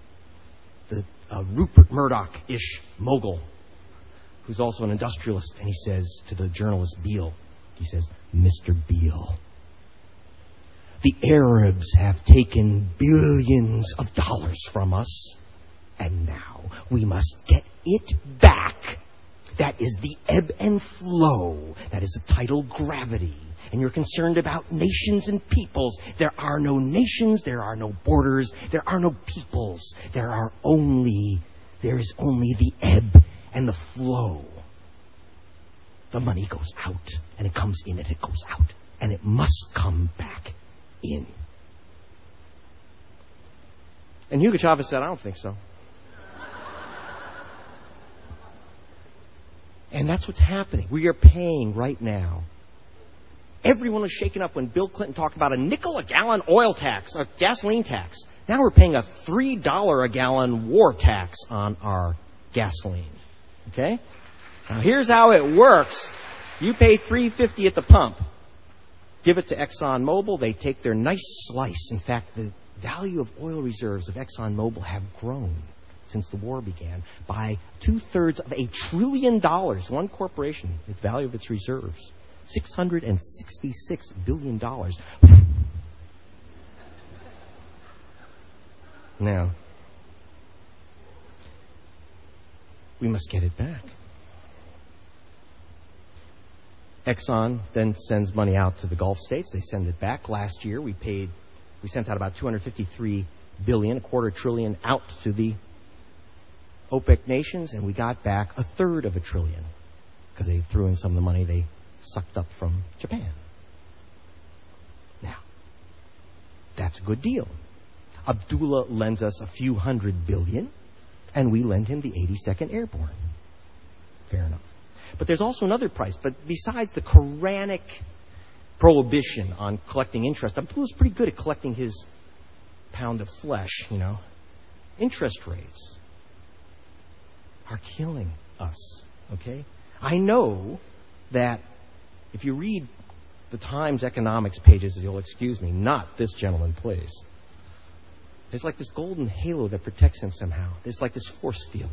a Rupert Murdoch-ish mogul, who's also an industrialist. And he says to the journalist Beale, he says, Mr. Beale, The Arabs have taken billions of dollars from us, and now we must get it back. That is the ebb and flow. That is the tidal gravity. And you're concerned about nations and peoples. There are no nations, there are no borders, there are no peoples. There is only the ebb and the flow. The money goes out, and it comes in, and it goes out, and it must come back in. And Hugo Chavez said, I don't think so. And that's what's happening. We are paying right now. Everyone was shaken up when Bill Clinton talked about a nickel a gallon oil tax, a gasoline tax. Now we're paying a $3 a gallon war tax on our gasoline. Okay? Now here's how it works. You pay $3.50 at the pump. Give it to ExxonMobil. They take their nice slice. In fact, the value of oil reserves of ExxonMobil have grown since the war began by 2/3 of $1 trillion. One corporation, the value of its reserves, $666 billion. Now, we must get it back. Exxon then sends money out to the Gulf states. They send it back. Last year, we sent out about $253 billion, $250 billion out to the OPEC nations, and we got back 1/3 of $1 trillion because they threw in some of the money they sucked up from Japan. Now, that's a good deal. Abdullah lends us a few $100 billion, and we lend him the 82nd Airborne. Fair enough. But there's also another price. But besides the Quranic prohibition on collecting interest, Abdullah's pretty good at collecting his pound of flesh, Interest rates are killing us, okay? I know that if you read the Times economics pages, you'll excuse me, not this gentleman, please. There's like this golden halo that protects him somehow. There's like this force field.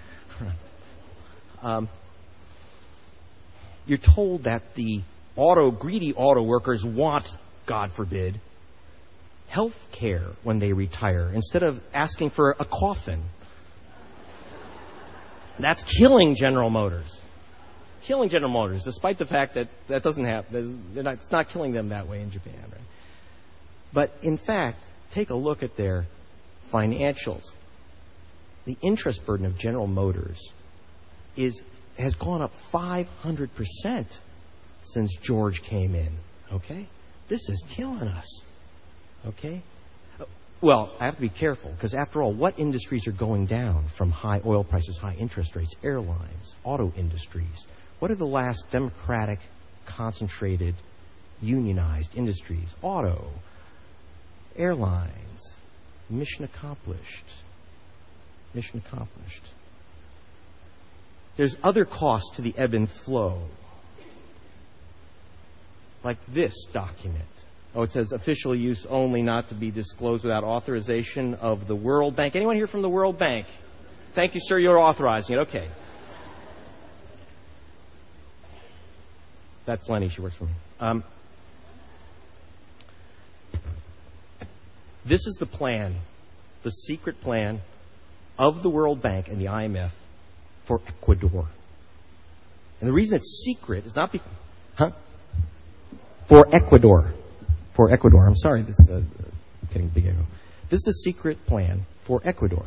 You're told that the greedy auto workers want, God forbid, health care when they retire instead of asking for a coffin. That's killing General Motors. Killing General Motors, despite the fact that that doesn't happen. It's not killing them that way in Japan. Right? But in fact, take a look at their financials. The interest burden of General Motors has gone up 500% since George came in. Okay? This is killing us. Okay? Well, I have to be careful, because after all, what industries are going down from high oil prices, high interest rates? Airlines, auto industries. What are the last democratic, concentrated, unionized industries? Auto, airlines. Mission accomplished. Mission accomplished. There's other costs to the ebb and flow. Like this document. Oh, it says official use only, not to be disclosed without authorization of the World Bank. Anyone here from the World Bank? Thank you, sir. You're authorizing it. Okay. That's Lenny. She works for me. This is the plan, the secret plan of the World Bank and the IMF for Ecuador. And the reason it's secret is not because... For Ecuador. For Ecuador. I'm sorry, this is getting big ego. This is a secret plan for Ecuador,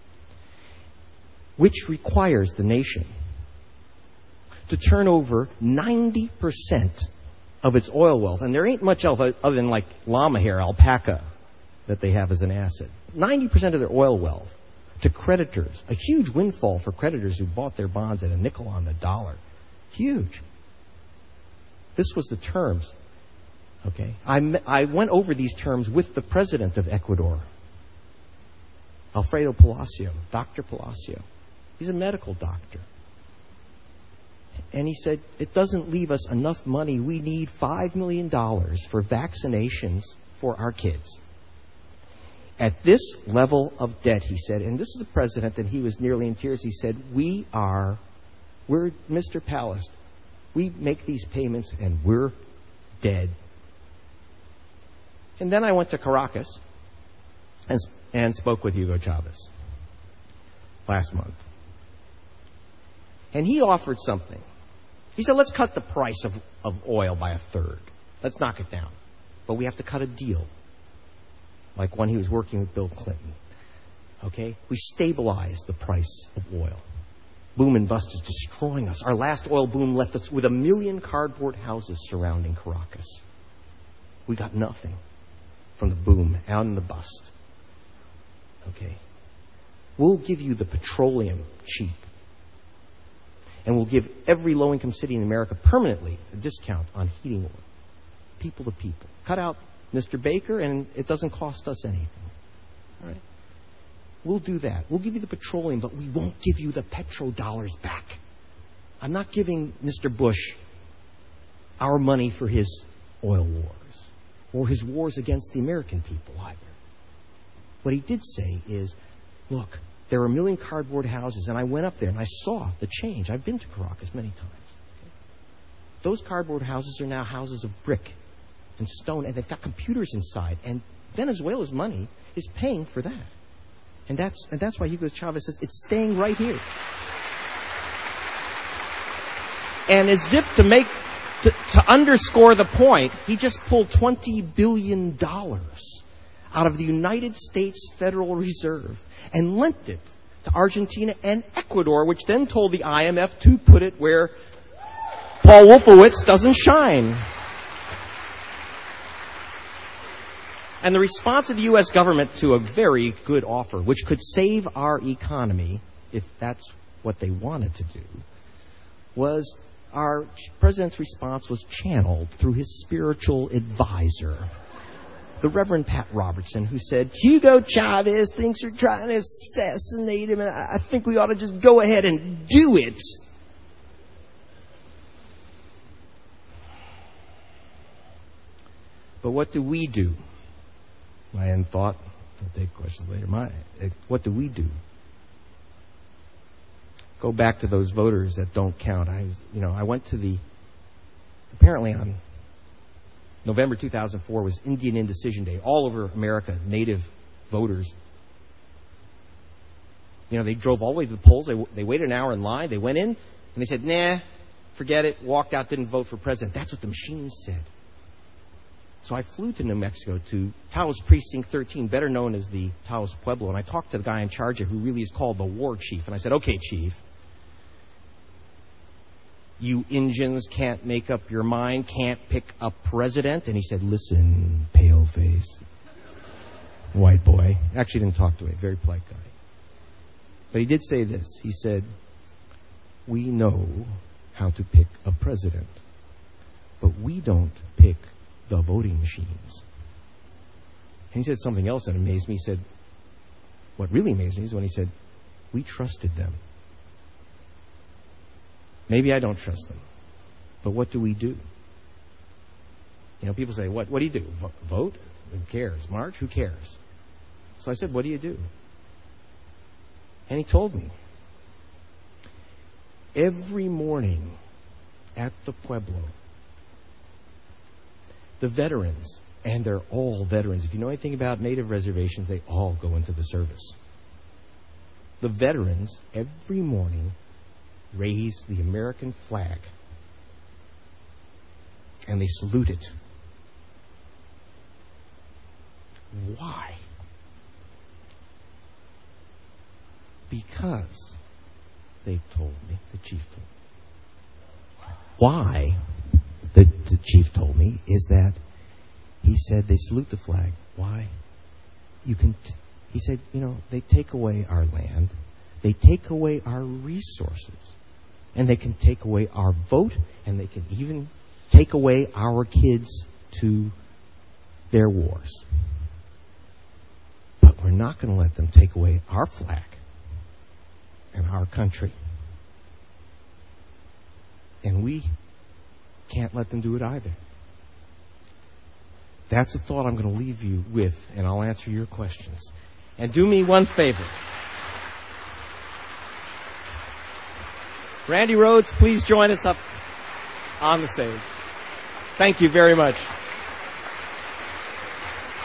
which requires the nation to turn over 90% of its oil wealth. And there ain't much else other than like llama hair, alpaca, that they have as an asset. 90% of their oil wealth to creditors. A huge windfall for creditors who bought their bonds at a nickel on the dollar. Huge. This was the terms. Okay, I went over these terms with the president of Ecuador, Alfredo Palacio, Dr. Palacio. He's a medical doctor. And he said, it doesn't leave us enough money. We need $5 million for vaccinations for our kids. At this level of debt, he said, and this is the president, and he was nearly in tears. He said, we're Mr. Palast. We make these payments, and we're dead. And then I went to Caracas and spoke with Hugo Chavez last month. And he offered something. He said, let's cut the price of oil by a third. Let's knock it down. But we have to cut a deal. Like when he was working with Bill Clinton. Okay? We stabilize the price of oil. Boom and bust is destroying us. Our last oil boom left us with 1 million cardboard houses surrounding Caracas. We got nothing from the boom and the bust. Okay? We'll give you the petroleum cheap. And we'll give every low-income city in America permanently a discount on heating oil. People to people. Cut out Mr. Baker, and it doesn't cost us anything. All right? We'll do that. We'll give you the petroleum, but we won't give you the petrodollars back. I'm not giving Mr. Bush our money for his oil wars or his wars against the American people either. What he did say is, look, there are 1 million cardboard houses, and I went up there and I saw the change. I've been to Caracas many times. Okay? Those cardboard houses are now houses of brick and stone, and they've got computers inside. And Venezuela's money is paying for that. And that's why Hugo Chavez says it's staying right here. And as if to underscore the point, he just pulled $20 billion out of the United States Federal Reserve and lent it to Argentina and Ecuador, which then told the IMF to put it where Paul Wolfowitz doesn't shine. And the response of the U.S. government to a very good offer, which could save our economy, if that's what they wanted to do, was our president's response was channeled through his spiritual advisor, the Reverend Pat Robertson, who said, Hugo Chavez thinks you're trying to assassinate him, and I think we ought to just go ahead and do it. But what do we do? My end thought. I'll take questions later. What do we do? Go back to those voters that don't count. I went to apparently on November 2004 was Indian Indecision Day. All over America, Native voters. They drove all the way to the polls. They waited an hour in line. They went in, and they said, nah, forget it. Walked out, didn't vote for president. That's what the machines said. So I flew to New Mexico to Taos Precinct 13, better known as the Taos Pueblo, and I talked to the guy in charge of who really is called the war chief. And I said, okay, chief, you Indians can't make up your mind, can't pick a president? And he said, listen, pale face, white boy. Actually didn't talk to me, very polite guy. But he did say this. He said, we know how to pick a president, but we don't pick the voting machines. And he said something else that amazed me. He said, what really amazed me is when he said, we trusted them. Maybe I don't trust them. But what do we do? People say, what do you do? Vote? Who cares? March? Who cares? So I said, what do you do? And he told me. Every morning at the Pueblo, the veterans, and they're all veterans. If you know anything about Native reservations, they all go into the service. The veterans, every morning, raise the American flag. And they salute it. Why? Because, they told me, the chief told me. Why? The chief told me, is that he said they salute the flag. Why? He said, they take away our land, they take away our resources, and they can take away our vote, and they can even take away our kids to their wars. But we're not going to let them take away our flag and our country. And we can't let them do it either. That's a thought I'm going to leave you with, and I'll answer your questions. And do me one favor. Randy Rhodes, please join us up on the stage. Thank you very much.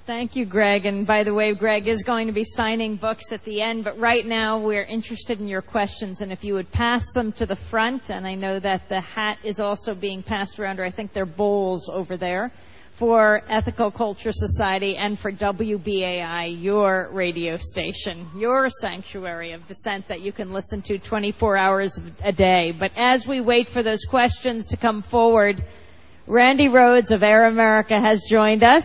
Thank you, Greg. And by the way, Greg is going to be signing books at the end, but right now we're interested in your questions, and if you would pass them to the front, and I know that the hat is also being passed around, or I think they're bowls over there, for Ethical Culture Society and for WBAI, your radio station, your sanctuary of dissent that you can listen to 24 hours a day. But as we wait for those questions to come forward, Randy Rhodes of Air America has joined us.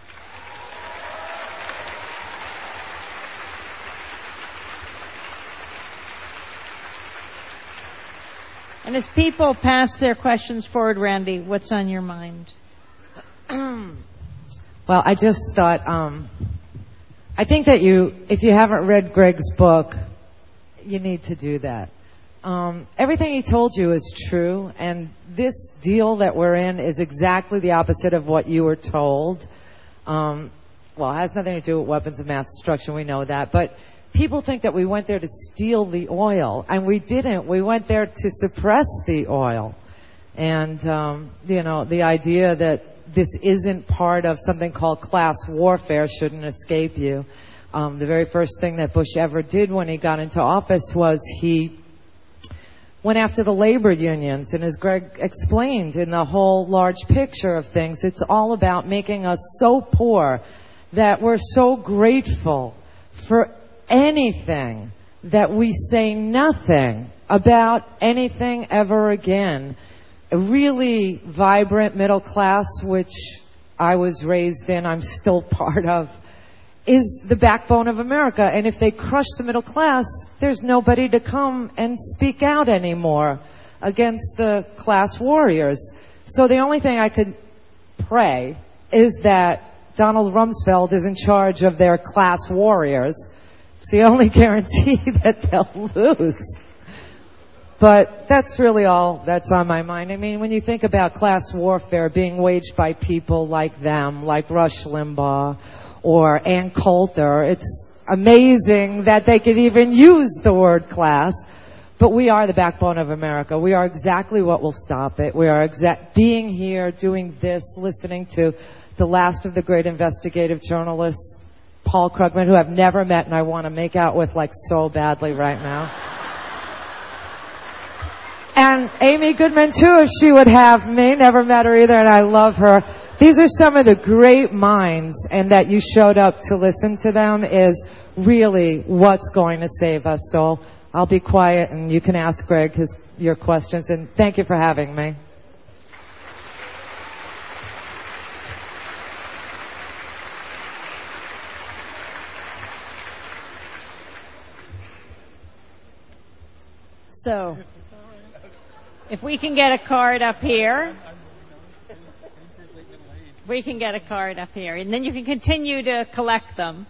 And as people pass their questions forward, Randy, what's on your mind? Well, I just thought, I think that if you haven't read Greg's book, you need to do that. Everything he told you is true, and this deal that we're in is exactly the opposite of what you were told. Well, it has nothing to do with weapons of mass destruction, we know that, but people think that we went there to steal the oil, and we didn't. We went there to suppress the oil. And, the idea that this isn't part of something called class warfare shouldn't escape you. The very first thing that Bush ever did when he got into office was he went after the labor unions. And as Greg explained in the whole large picture of things, it's all about making us so poor that we're so grateful for anything that we say nothing about anything ever again. A really vibrant middle class, which I was raised in, I'm still part of, is the backbone of America. And if they crush the middle class, there's nobody to come and speak out anymore against the class warriors. So the only thing I could pray is that Donald Rumsfeld is in charge of their class warriors. It's the only guarantee that they'll lose. But that's really all that's on my mind. I mean, when you think about class warfare being waged by people like them, like Rush Limbaugh or Ann Coulter, it's amazing that they could even use the word class. But we are the backbone of America. We are exactly what will stop it. We are being here, doing this, listening to the last of the great investigative journalists, Paul Krugman, who I've never met and I want to make out with like so badly right now. And Amy Goodman, too, if she would have me. Never met her either, and I love her. These are some of the great minds, and that you showed up to listen to them is really what's going to save us. So I'll be quiet, and you can ask Greg your questions. And thank you for having me. So, if we can get a card up here, we can get a card up here, and then you can continue to collect them.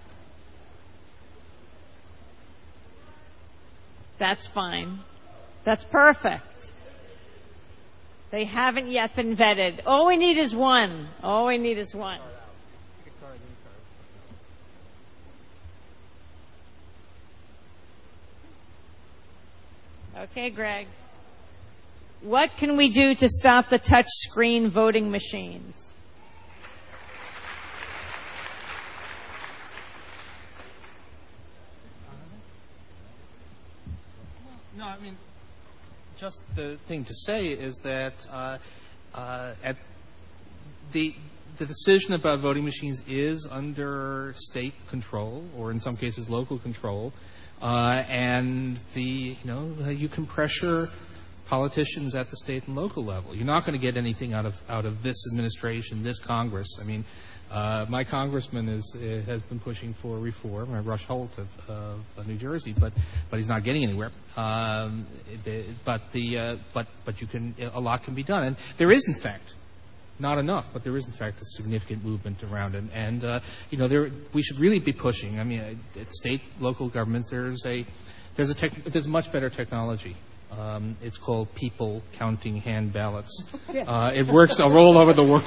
That's fine. That's perfect. They haven't yet been vetted. All we need is one. All we need is one. Okay, Greg. What can we do to stop the touch screen voting machines? No, I mean, just the thing to say is that at the decision about voting machines is under state control, or in some cases local control, and you can pressure politicians at the state and local level. You're not going to get anything out of this administration, this Congress. I mean, my congressman has been pushing for reform, Rush Holt of New Jersey, but he's not getting anywhere. But you can, a lot can be done, and there is, in fact, not enough, but there is, in fact, a significant movement around it, and we should really be pushing. I mean, at state, local governments, there's much better technology. It's called people counting hand ballots. It works all over the world.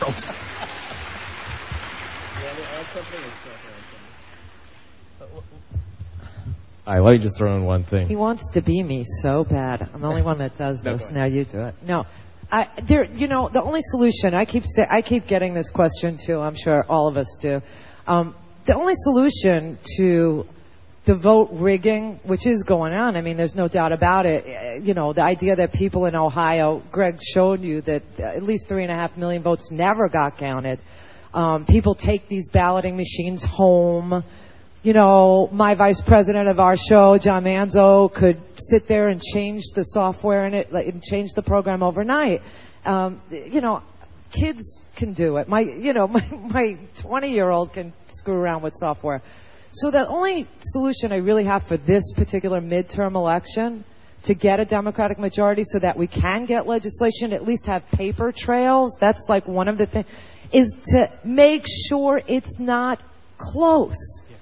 All right, let me just throw in one thing. He wants to be me so bad. I'm the only one that does this. Now you do it. No. The only solution, I keep getting this question too, I'm sure all of us do. The only solution to the vote rigging, which is going on, I mean, there's no doubt about it. You know, the idea that people in Ohio, Greg showed you that at least 3.5 million votes never got counted. People take these balloting machines home. You know, my vice president of our show, John Manzo, could sit there and change the software in it, and change the program overnight. You know, kids can do it. My 20-year-old can screw around with software. So the only solution I really have for this particular midterm election to get a Democratic majority so that we can get legislation, at least have paper trails, that's like one of the things, is to make sure it's not close.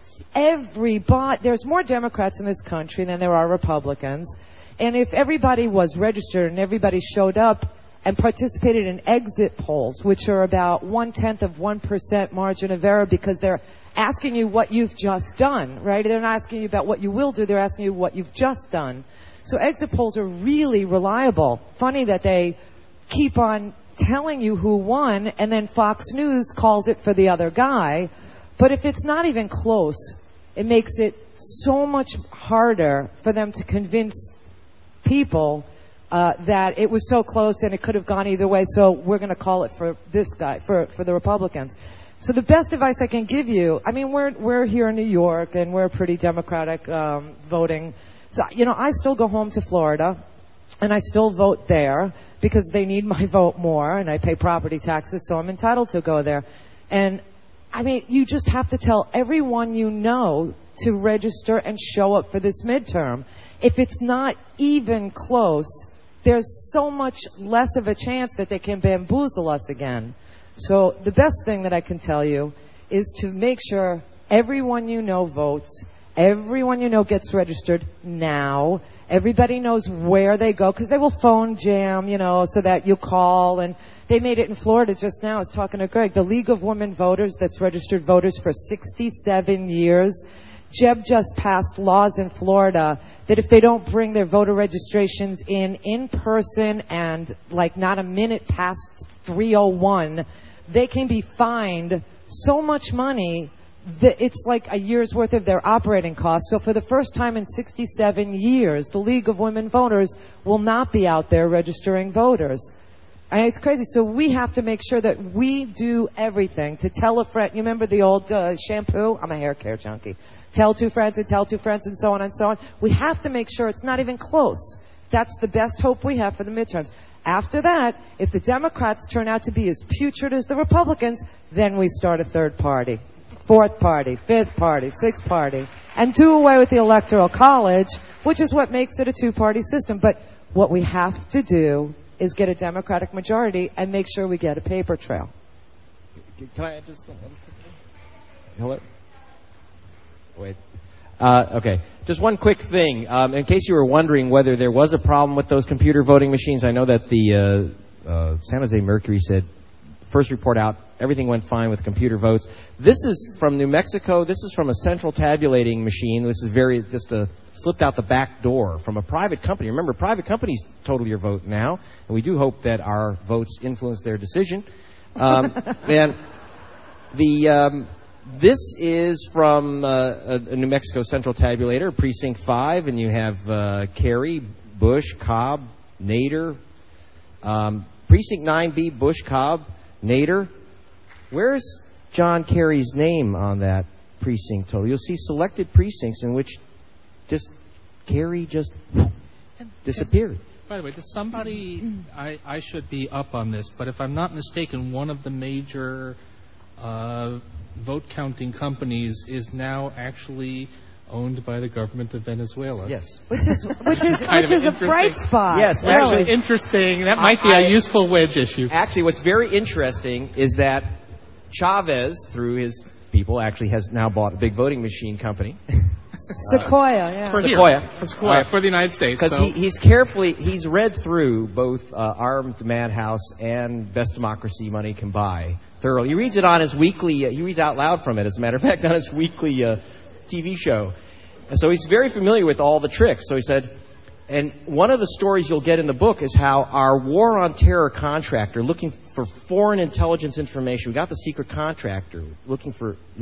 There's more Democrats in this country than there are Republicans. And if everybody was registered and everybody showed up and participated in exit polls, which are about 0.1% margin of error because they're asking you what you've just done, right? They're not asking you about what you will do. They're asking you what you've just done. So exit polls are really reliable. Funny that they keep on telling you who won, and then Fox News calls it for the other guy. But if it's not even close, it makes it so much harder for them to convince people that it was so close and it could have gone either way, so we're going to call it for this guy, for the Republicans. So the best advice I can give you, I mean, we're here in New York, and we're pretty Democratic voting. So, you know, I still go home to Florida, and I still vote there because they need my vote more, and I pay property taxes, so I'm entitled to go there. And, I mean, you just have to tell everyone you know to register and show up for this midterm. If it's not even close, there's so much less of a chance that they can bamboozle us again. So the best thing that I can tell you is to make sure everyone you know votes, everyone you know gets registered now, everybody knows where they go, because they will phone jam, you know, so that you call. And they made it in Florida just now. I was talking to Greg. The League of Women Voters that's registered voters for 67 years, Jeb just passed laws in Florida that if they don't bring their voter registrations in person and like not a minute past 3:01, they can be fined so much money that it's like a year's worth of their operating costs. So for the first time in 67 years, the League of Women Voters will not be out there registering voters. And it's crazy. So we have to make sure that we do everything to tell a friend. You remember the old shampoo? I'm a hair care junkie. Tell two friends and tell two friends and so on and so on. We have to make sure it's not even close. That's the best hope we have for the midterms. After that, if the Democrats turn out to be as putrid as the Republicans, then we start a third party, fourth party, fifth party, sixth party, and do away with the Electoral College, which is what makes it a two-party system. But what we have to do is get a Democratic majority and make sure we get a paper trail. Can I just... Hello? Wait. Okay. Just one quick thing. In case you were wondering whether there was a problem with those computer voting machines, I know that the San Jose Mercury said, first report out, everything went fine with computer votes. This is from New Mexico. This is from a central tabulating machine. This is slipped out the back door from a private company. Remember, private companies total your vote now, and we do hope that our votes influence their decision. And this is from a New Mexico Central Tabulator, Precinct 5, and you have Kerry, Bush, Cobb, Nader. Precinct 9B, Bush, Cobb, Nader. Where's John Kerry's name on that precinct total? You'll see selected precincts in which Kerry just disappeared. By the way, does somebody, I should be up on this, but if I'm not mistaken, one of the major vote counting companies is now actually owned by the government of Venezuela. Yes. Which is a bright spot. Yes, really. actually interesting. That might be a useful wedge issue. Actually, what's very interesting is that Chavez, through his people, actually has now bought a big voting machine company. Sequoia, yeah. For the United States. Because he's read through both Armed Madhouse and Best Democracy Money Can Buy thoroughly. He reads it on his weekly, he reads out loud from it, as a matter of fact, on his weekly TV show. And so he's very familiar with all the tricks. So he said, and one of the stories you'll get in the book is how our war on terror contractor, looking for foreign intelligence information, we got the secret contractor looking for,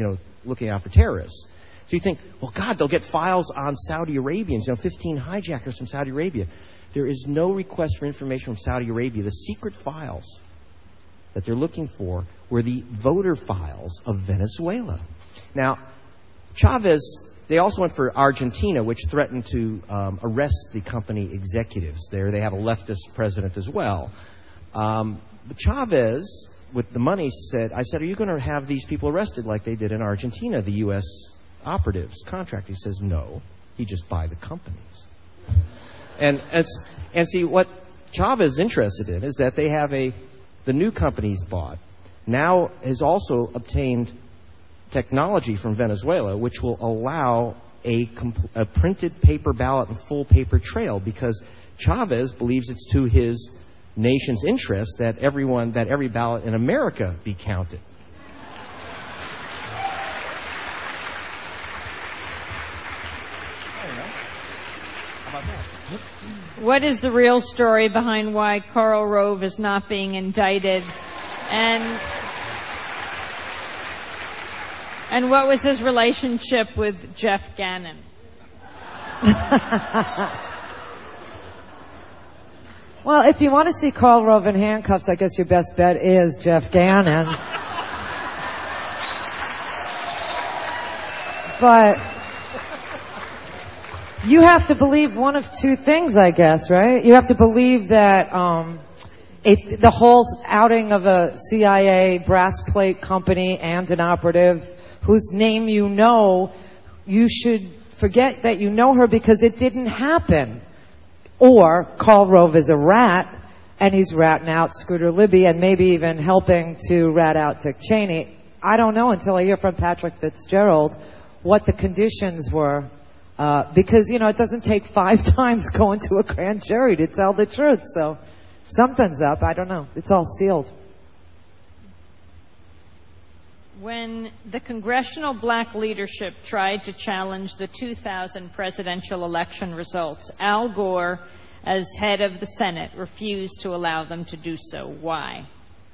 looking out for terrorists. So you think, well, God, they'll get files on Saudi Arabians, 15 hijackers from Saudi Arabia. There is no request for information from Saudi Arabia. The secret files that they're looking for were the voter files of Venezuela. Now, Chavez, they also went for Argentina, which threatened to arrest the company executives there. They have a leftist president as well. But Chavez, with the money, I said, are you going to have these people arrested like they did in Argentina, the U.S. operatives, contract? He says, no. He just buy the companies. And see, what Chavez is interested in is that they have the new company he's bought now has also obtained technology from Venezuela, which will allow a printed paper ballot and full paper trail, because Chavez believes it's to his nation's interest that every ballot in America be counted. What is the real story behind why Karl Rove is not being indicted? And what was his relationship with Jeff Gannon? Well, if you want to see Karl Rove in handcuffs, I guess your best bet is Jeff Gannon. But you have to believe one of two things, I guess, right? You have to believe that the whole outing of a CIA brass plate company and an operative whose name you know, you should forget that you know her because it didn't happen. Or Karl Rove is a rat, and he's ratting out Scooter Libby and maybe even helping to rat out Dick Cheney. I don't know until I hear from Patrick Fitzgerald what the conditions were. Because, it doesn't take 5 times going to a grand jury to tell the truth. So something's up. I don't know. It's all sealed. When the congressional black leadership tried to challenge the 2000 presidential election results, Al Gore, as head of the Senate, refused to allow them to do so. Why?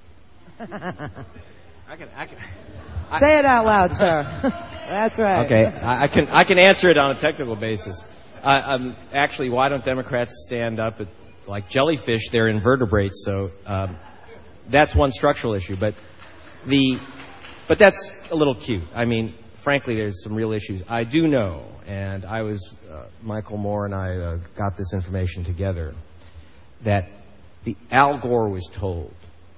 Say it out loud, sir. That's right. Okay, I can answer it on a technical basis. Actually, why don't Democrats stand up like jellyfish? They're invertebrates, so that's one structural issue. But that's a little cute. I mean, frankly, there's some real issues. I do know, and Michael Moore and I got this information together, that Al Gore was told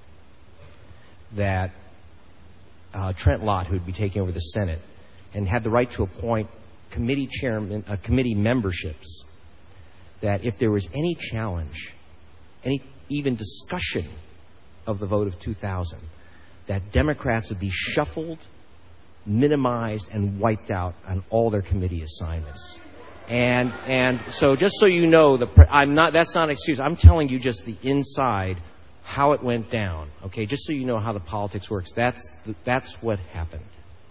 that Trent Lott, who would be taking over the Senate, and had the right to appoint committee memberships, that if there was any challenge, any even discussion of the vote of 2000, that Democrats would be shuffled, minimized, and wiped out on all their committee assignments. And so just so you know, that's not an excuse. I'm telling you just the inside, how it went down. Okay, just so you know how the politics works. That's what happened.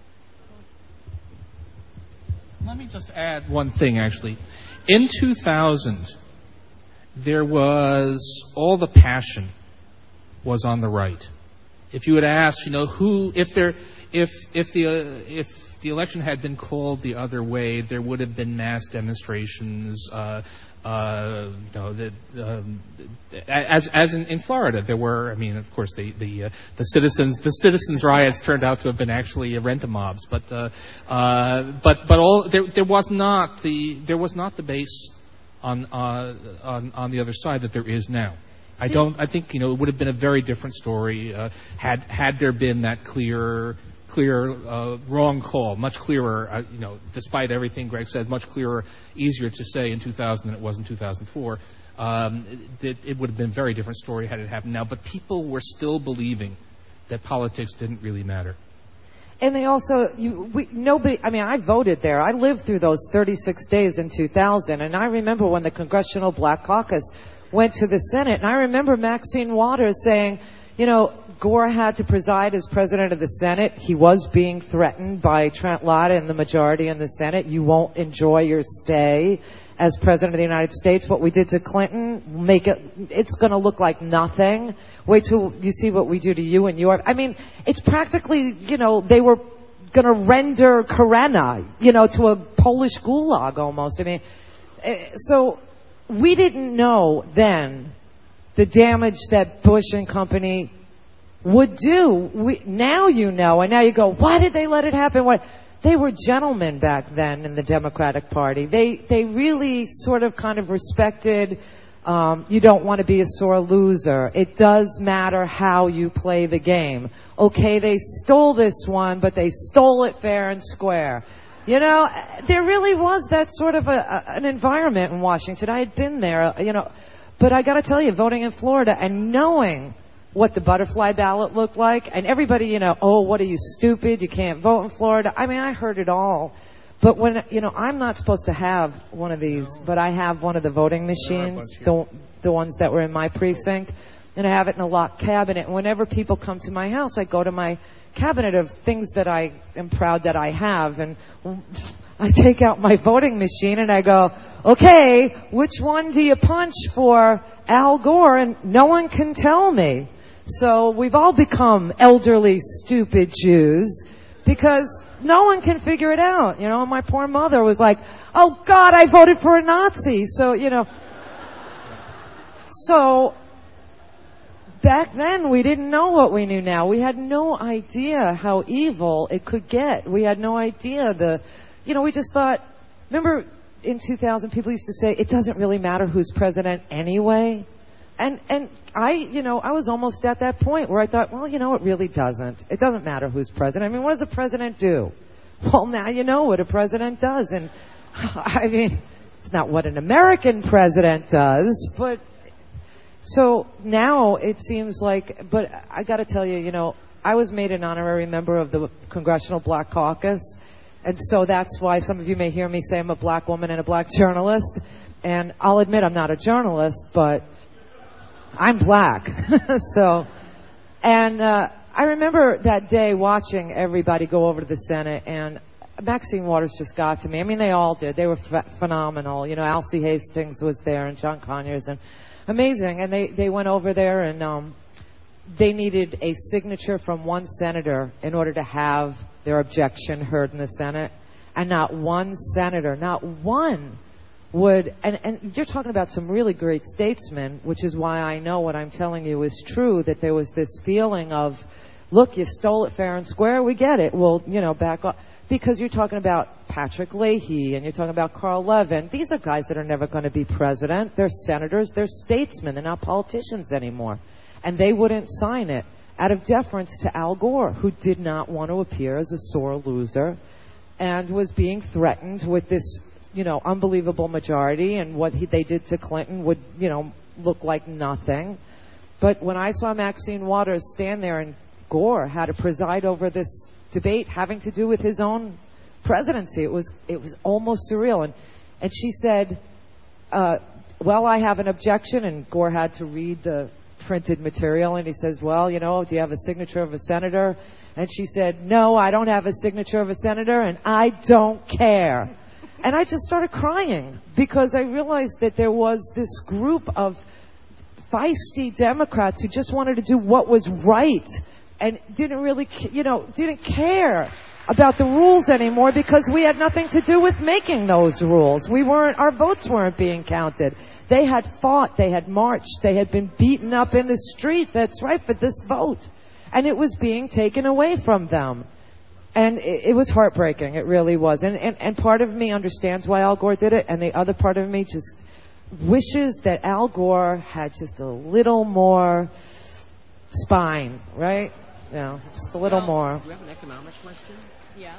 Let me just add one thing, actually. In 2000, there was all the passion was on the right. If you had asked, if the election had been called the other way, there would have been mass demonstrations. As in Florida, there were. I mean, of course, the citizens riots turned out to have been actually rent-a-mobs, but there was not the base on the other side that there is now. I think it would have been a very different story had there been that clear wrong call, much clearer, despite everything Greg said, much clearer, easier to say in 2000 than it was in 2004. It would have been a very different story had it happened now. But people were still believing that politics didn't really matter. And they also, I voted there. I lived through those 36 days in 2000, and I remember when the Congressional Black Caucus went to the Senate, and I remember Maxine Waters saying, Gore had to preside as president of the Senate. He was being threatened by Trent Lott and the majority in the Senate. You won't enjoy your stay as president of the United States. What we did to Clinton, it's going to look like nothing. Wait till you see what we do to you and your. I mean, it's practically, they were going to render Karenna, to a Polish gulag almost. I mean, so we didn't know then the damage that Bush and company would do. Now you know, and now you go, why did they let it happen? They were gentlemen back then in the Democratic Party. They really sort of kind of respected, you don't want to be a sore loser. It does matter how you play the game. Okay, they stole this one, but they stole it fair and square. There really was that sort of an environment in Washington. I had been there, but I got to tell you, voting in Florida and knowing what the butterfly ballot looked like, and everybody, oh, what are you, stupid? You can't vote in Florida. I mean, I heard it all. But when, I'm not supposed to have one of these, but I have one of the voting machines, the ones that were in my precinct, and I have it in a locked cabinet. And whenever people come to my house, I go to my cabinet of things that I am proud that I have, and I take out my voting machine and I go, okay, which one do you punch for Al Gore? And no one can tell me. So we've all become elderly, stupid Jews because no one can figure it out. My poor mother was like, oh, God, I voted for a Nazi. So, So back then we didn't know what we knew now. We had no idea how evil it could get. We had no idea we just thought, remember in 2000 people used to say, it doesn't really matter who's president anyway. And I was almost at that point where I thought, well, it really doesn't. It doesn't matter who's president. I mean, what does a president do? Well, now you know what a president does. And, I mean, it's not what an American president does, but so now it seems like, but I got to tell you, I was made an honorary member of the Congressional Black Caucus. And so that's why some of you may hear me say I'm a black woman and a black journalist. And I'll admit I'm not a journalist, but I'm black. I remember that day watching everybody go over to the Senate, and Maxine Waters just got to me. I mean, they all did. They were phenomenal. Alcee Hastings was there, and John Conyers, and amazing. And they went over there, and they needed a signature from one senator in order to have their objection heard in the Senate. And not one senator, not one, would, and you're talking about some really great statesmen, which is why I know what I'm telling you is true, that there was this feeling of, look, you stole it fair and square, we get it, we'll, back off. Because you're talking about Patrick Leahy and you're talking about Carl Levin. These are guys that are never going to be president. They're senators, they're statesmen, they're not politicians anymore. And they wouldn't sign it out of deference to Al Gore, who did not want to appear as a sore loser and was being threatened with this unbelievable majority, and what they did to Clinton would, look like nothing. But when I saw Maxine Waters stand there and Gore had to preside over this debate having to do with his own presidency, it was almost surreal. And she said, well, I have an objection, and Gore had to read the printed material, and he says, well, do you have a signature of a senator? And she said, no, I don't have a signature of a senator, and I don't care. And I just started crying because I realized that there was this group of feisty Democrats who just wanted to do what was right and didn't really, didn't care about the rules anymore because we had nothing to do with making those rules. Our votes weren't being counted. They had fought, they had marched, they had been beaten up in the street, that's right, for this vote. And it was being taken away from them. And it was heartbreaking. It really was. And part of me understands why Al Gore did it, and the other part of me just wishes that Al Gore had just a little more spine, right? Just a little more. Do we have an economics question? Yeah.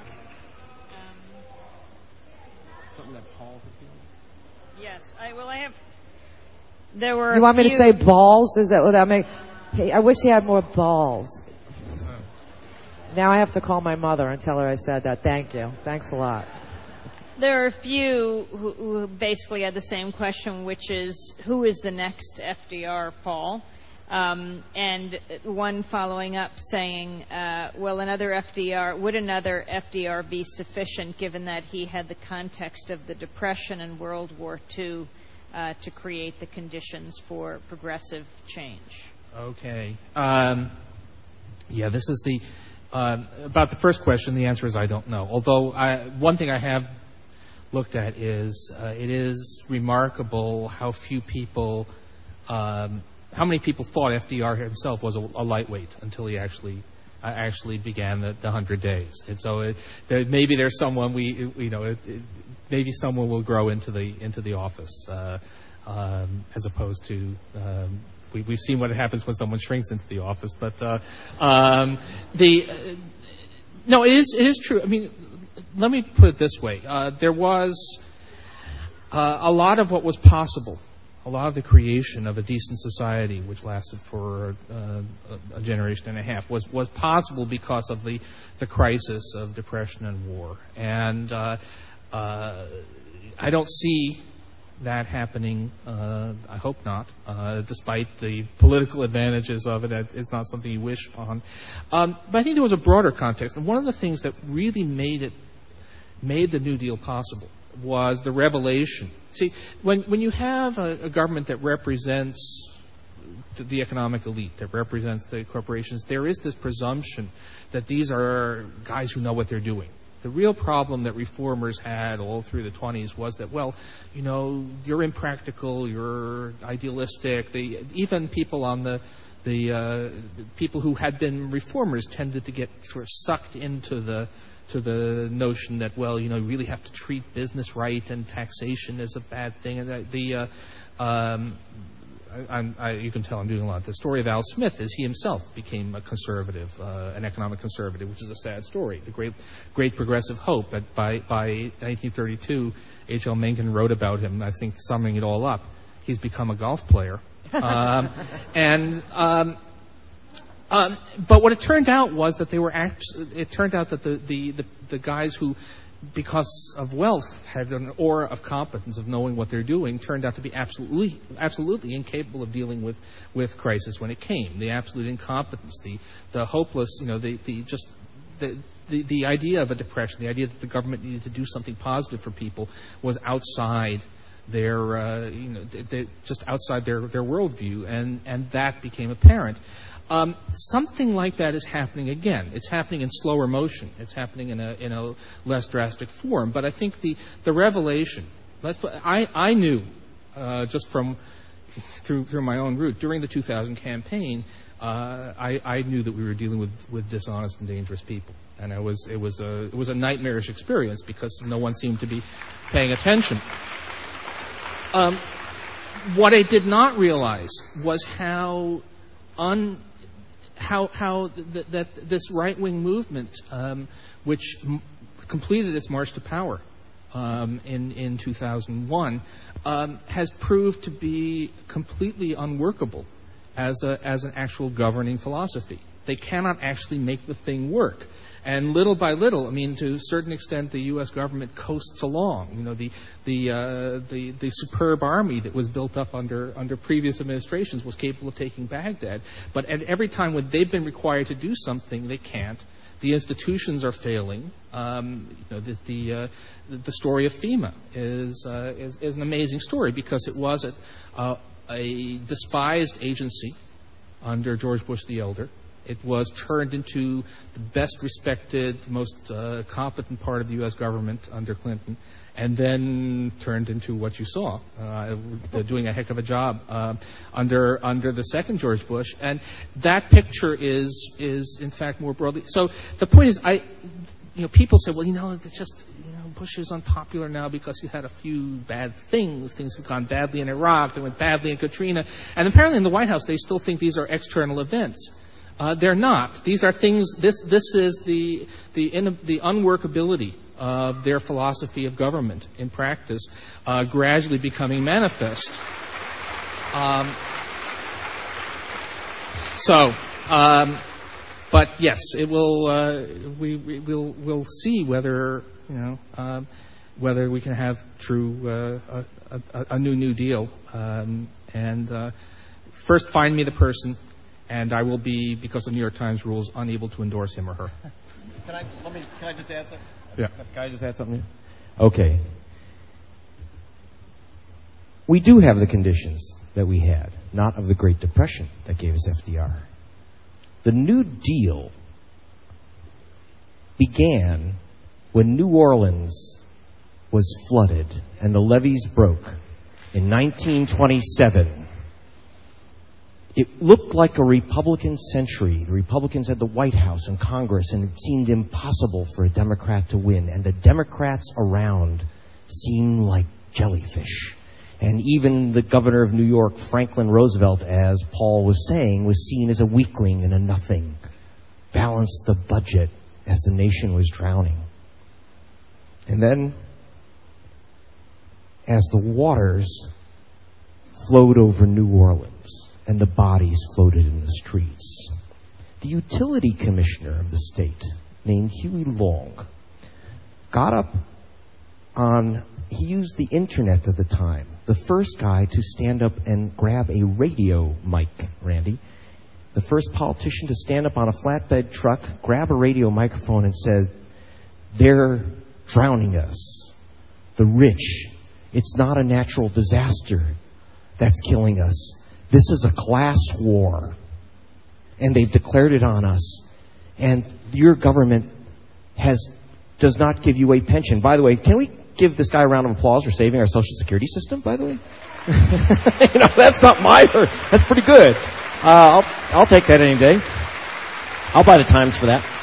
Something that Paul would be. Yes. I have. There were. You want me to say balls? Is that what that makes? Hey, I wish he had more balls. Now I have to call my mother and tell her I said that. Thank you. Thanks a lot. There are a few who basically had the same question, which is, who is the next FDR, Paul? And one following up saying, would another FDR be sufficient given that he had the context of the Depression and World War II to create the conditions for progressive change? Okay. This is the About the first question, the answer is I don't know. Although one thing I have looked at is it is remarkable how few people, how many people thought FDR himself was a lightweight until he actually began the 100 days. And so maybe there's someone maybe someone will grow into the office as opposed to. We've seen what happens when someone shrinks into the office, but no, it is true. I mean, let me put it this way: there was a lot of what was possible, a lot of the creation of a decent society, which lasted for a generation and a half, was possible because of the crisis of depression and war. And I don't see that happening. I hope not, despite the political advantages of it. It's not something you wish on. But I think there was a broader context, and one of the things that really made the New Deal possible was the revelation. See, when you have a government that represents the economic elite, that represents the corporations, there is this presumption that these are guys who know what they're doing. The real problem that reformers had all through the 20s was that, well, you're impractical, you're idealistic. Even people on the people who had been reformers tended to get sort of sucked into the notion that, well, you really have to treat business right and taxation is a bad thing. And you can tell I'm doing a lot. The story of Al Smith is he himself became a conservative, an economic conservative, which is a sad story. The great progressive hope. But by 1932, H.L. Mencken wrote about him, I think summing it all up. He's become a golf player. But what it turned out was that it turned out that the guys who, because of wealth, had an aura of competence of knowing what they're doing, turned out to be absolutely incapable of dealing with crisis when it came. The absolute incompetence, the hopeless, the idea of a depression, the idea that the government needed to do something positive for people was outside their, just outside their worldview, and that became apparent. Something like that is happening again. It's happening in slower motion. It's happening in a less drastic form. But I think the revelation. I knew just through my own route during the 2000 campaign. I knew that we were dealing with dishonest and dangerous people, and it was a nightmarish experience because no one seemed to be paying attention. What I did not realize was how this right-wing movement, which completed its march to power in 2001, has proved to be completely unworkable as an actual governing philosophy. They cannot actually make the thing work. And little by little, I mean, to a certain extent, the U.S. government coasts along. The superb army that was built up under previous administrations was capable of taking Baghdad. But at every time when they've been required to do something, they can't. The institutions are failing. The story of FEMA is an amazing story because it was a despised agency under George Bush the Elder. It was turned into the best respected, most competent part of the U.S. government under Clinton, and then turned into what you saw, doing a heck of a job under the second George Bush. And that picture is in fact more broadly. So the point is, people say, well, it's just Bush is unpopular now because he had a few bad things. Things have gone badly in Iraq. They went badly in Katrina, and apparently in the White House they still think these are external events. They're not. These are things. This is the unworkability of their philosophy of government in practice, gradually becoming manifest. But yes, it will. We'll see whether whether we can have true a new deal. And first, find me the person. And I will be, because of New York Times rules, unable to endorse him or her. Can I just add something? Yeah. Can I just add something? Okay. We do have the conditions that we had, not of the Great Depression that gave us FDR. The New Deal began when New Orleans was flooded and the levees broke in 1927. It looked like a Republican century. The Republicans had the White House and Congress, and it seemed impossible for a Democrat to win. And the Democrats around seemed like jellyfish. And even the governor of New York, Franklin Roosevelt, as Paul was saying, was seen as a weakling and a nothing. Balanced the budget as the nation was drowning. And then, as the waters flowed over New Orleans, and the bodies floated in the streets, the utility commissioner of the state, named Huey Long, got up on, he used the internet at the time, the first guy to stand up and grab a radio mic, Randy, the first politician to stand up on a flatbed truck, grab a radio microphone and said, "They're drowning us. The rich. It's not a natural disaster that's killing us. This is a class war, and they've declared it on us. And your government does not give you a pension." By the way, can we give this guy a round of applause for saving our Social Security system, by the way? That's not my... That's pretty good. I'll take that any day. I'll buy the Times for that.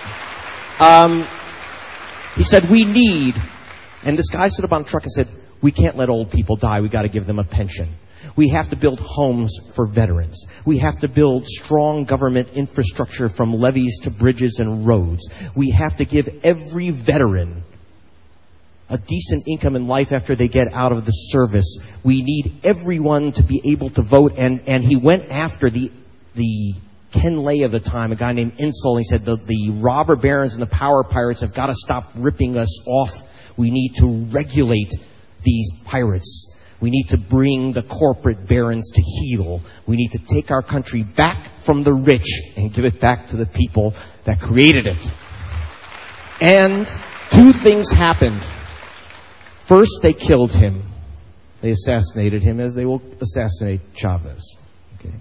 He said, we need... And this guy stood up on a truck and said, we can't let old people die. We've got to give them a pension. We have to build homes for veterans. We have to build strong government infrastructure from levees to bridges and roads. We have to give every veteran a decent income in life after they get out of the service. We need everyone to be able to vote. And he went after the Ken Lay of the time, a guy named Insull. He said the robber barons and the power pirates have got to stop ripping us off. We need to regulate these pirates. We need to bring the corporate barons to heel. We need to take our country back from the rich and give it back to the people that created it. And two things happened. First, they killed him. They assassinated him as they will assassinate Chavez. Okay.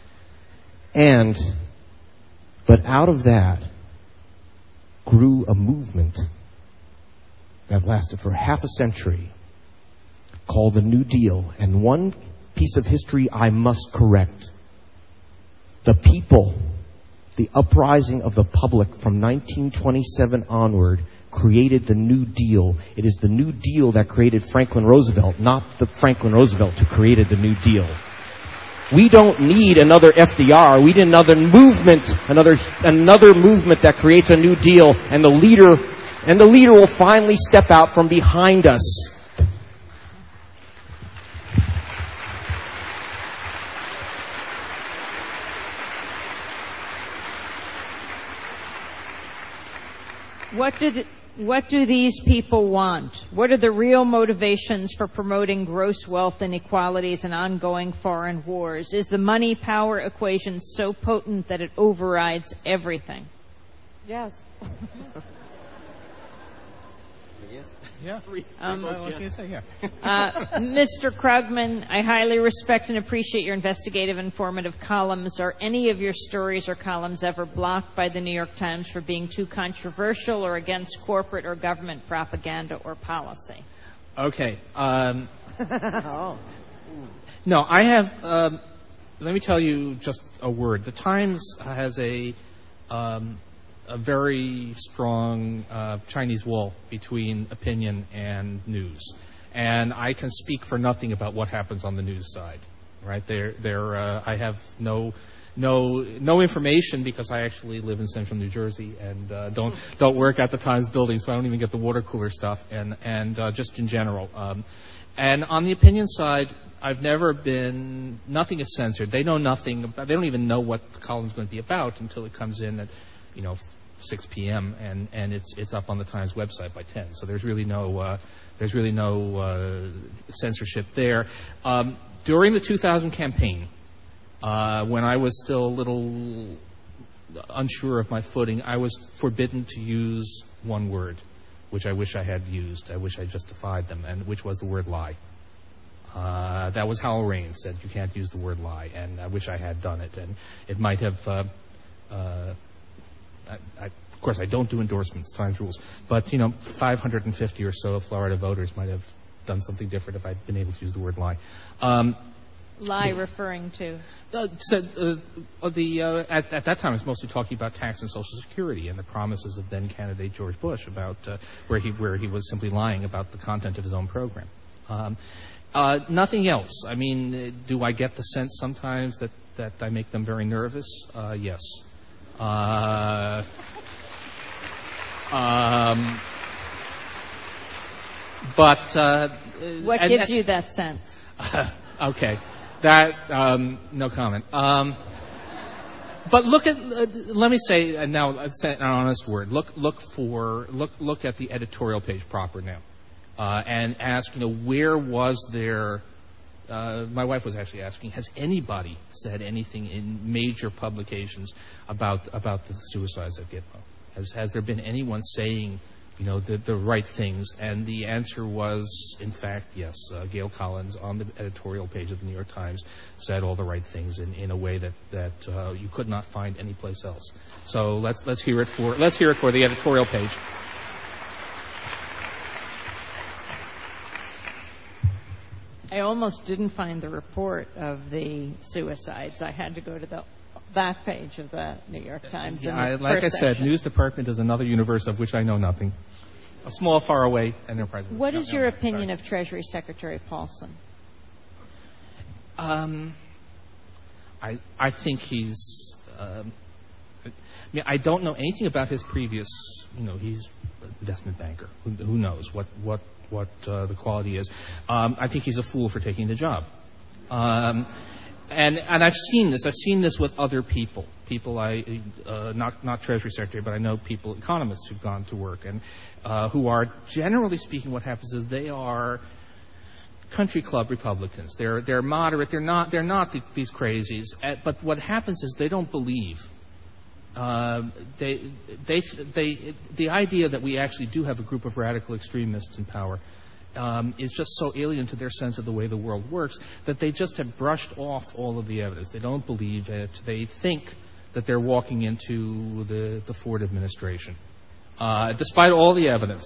But out of that grew a movement that lasted for half a century called the New Deal. And one piece of history I must correct. The people, the uprising of the public from 1927 onward created the New Deal. It is the New Deal that created Franklin Roosevelt, not the Franklin Roosevelt who created the New Deal. We don't need another FDR. We need another movement, another movement that creates a New Deal, and the leader will finally step out from behind us. What do these people want? What are the real motivations for promoting gross wealth inequalities and ongoing foreign wars? Is the money-power equation so potent that it overrides everything? Yes. Yes. Yeah. Mr. Krugman, I highly respect and appreciate your investigative, informative columns. Are any of your stories or columns ever blocked by the New York Times for being too controversial or against corporate or government propaganda or policy? Okay. Oh. No, I have... let me tell you just a word. The Times has a very strong Chinese wall between opinion and news, and I can speak for nothing about what happens on the news side. Right there, I have no information because I actually live in central New Jersey and don't work at the Times building, so I don't even get the water cooler stuff and just in general. And on the opinion side, I've never been. Nothing is censored. They know nothing. They don't even know what the column's going to be about until it comes in at 6 p.m. and it's up on the Times website by 10. So there's really no censorship there. During the 2000 campaign, when I was still a little unsure of my footing, I was forbidden to use one word, which I wish I had used. I wish I justified them, and which was the word lie. That was Howell Raines said you can't use the word lie, and I wish I had done it, and it might have. Of course, I don't do endorsements, Times rules. But, 550 or so of Florida voters might have done something different if I'd been able to use the word lie. Lie referring to? At that time, I was mostly talking about tax and Social Security and the promises of then candidate George Bush about where he was simply lying about the content of his own program. Nothing else. I mean, do I get the sense sometimes that I make them very nervous? Yes. What gives you that sense? Okay. No comment. But look at, let me say, and now I'll say an honest word. Look at the editorial page proper now, and ask, where was there? My wife was actually asking, has anybody said anything in major publications about the suicides at Gitmo? Has there been anyone saying, the right things? And the answer was, in fact, yes. Gail Collins on the editorial page of the New York Times said all the right things in a way that you could not find anyplace else. So let's hear it for the editorial page. I almost didn't find the report of the suicides. I had to go to the back page of the New York Times. Like I said, news department is another universe of which I know nothing. A small, faraway enterprise. What is your opinion of Treasury Secretary Paulson? I think he's. I don't know anything about his previous. He's an investment banker. Who knows what the quality is? I think he's a fool for taking the job. And I've seen this. I've seen this with other people. Not Treasury Secretary, but I know economists who've gone to work and who are, generally speaking, what happens is they are country club Republicans. They're moderate. They're not these crazies. But what happens is they don't believe. The idea that we actually do have a group of radical extremists in power is just so alien to their sense of the way the world works that they just have brushed off all of the evidence. They don't believe it. They think that they're walking into the Ford administration, despite all the evidence.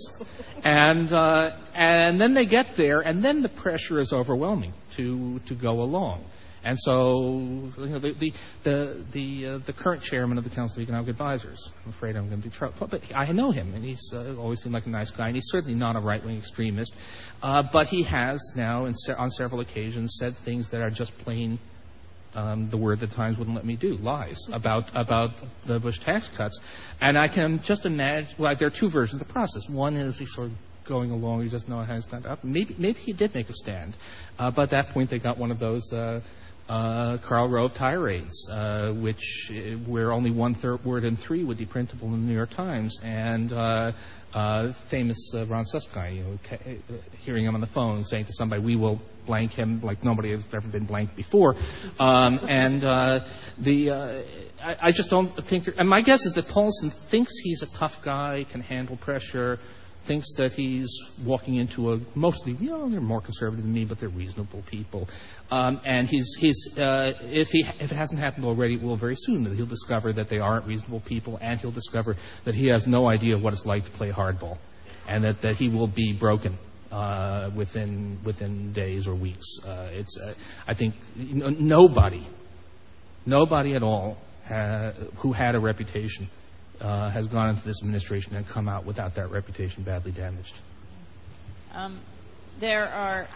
And then they get there, and then the pressure is overwhelming to go along. And so, the current chairman of the Council of Economic Advisors, I'm afraid I'm going to be trouble, but I know him, and he's always seemed like a nice guy, and he's certainly not a right-wing extremist, but he has now, on several occasions, said things that are just plain, the word the Times wouldn't let me do, lies, about the Bush tax cuts. And I can just imagine, there are two versions of the process. One is he's sort of going along, he doesn't know how to stand up. Maybe he did make a stand, but at that point they got one of those Karl Rove tirades, where only 1/3 word in 3 would be printable in the New York Times, and famous Ron Suskind, hearing him on the phone saying to somebody, "We will blank him like nobody has ever been blanked before," I just don't think. And my guess is that Paulson thinks he's a tough guy, can handle pressure. Thinks that he's walking into mostly, they're more conservative than me, but they're reasonable people. And if it hasn't happened already, it will very soon. That he'll discover that they aren't reasonable people, and he'll discover that he has no idea what it's like to play hardball, and that he will be broken within days or weeks. I think nobody at all who had a reputation has gone into this administration and come out without that reputation badly damaged. There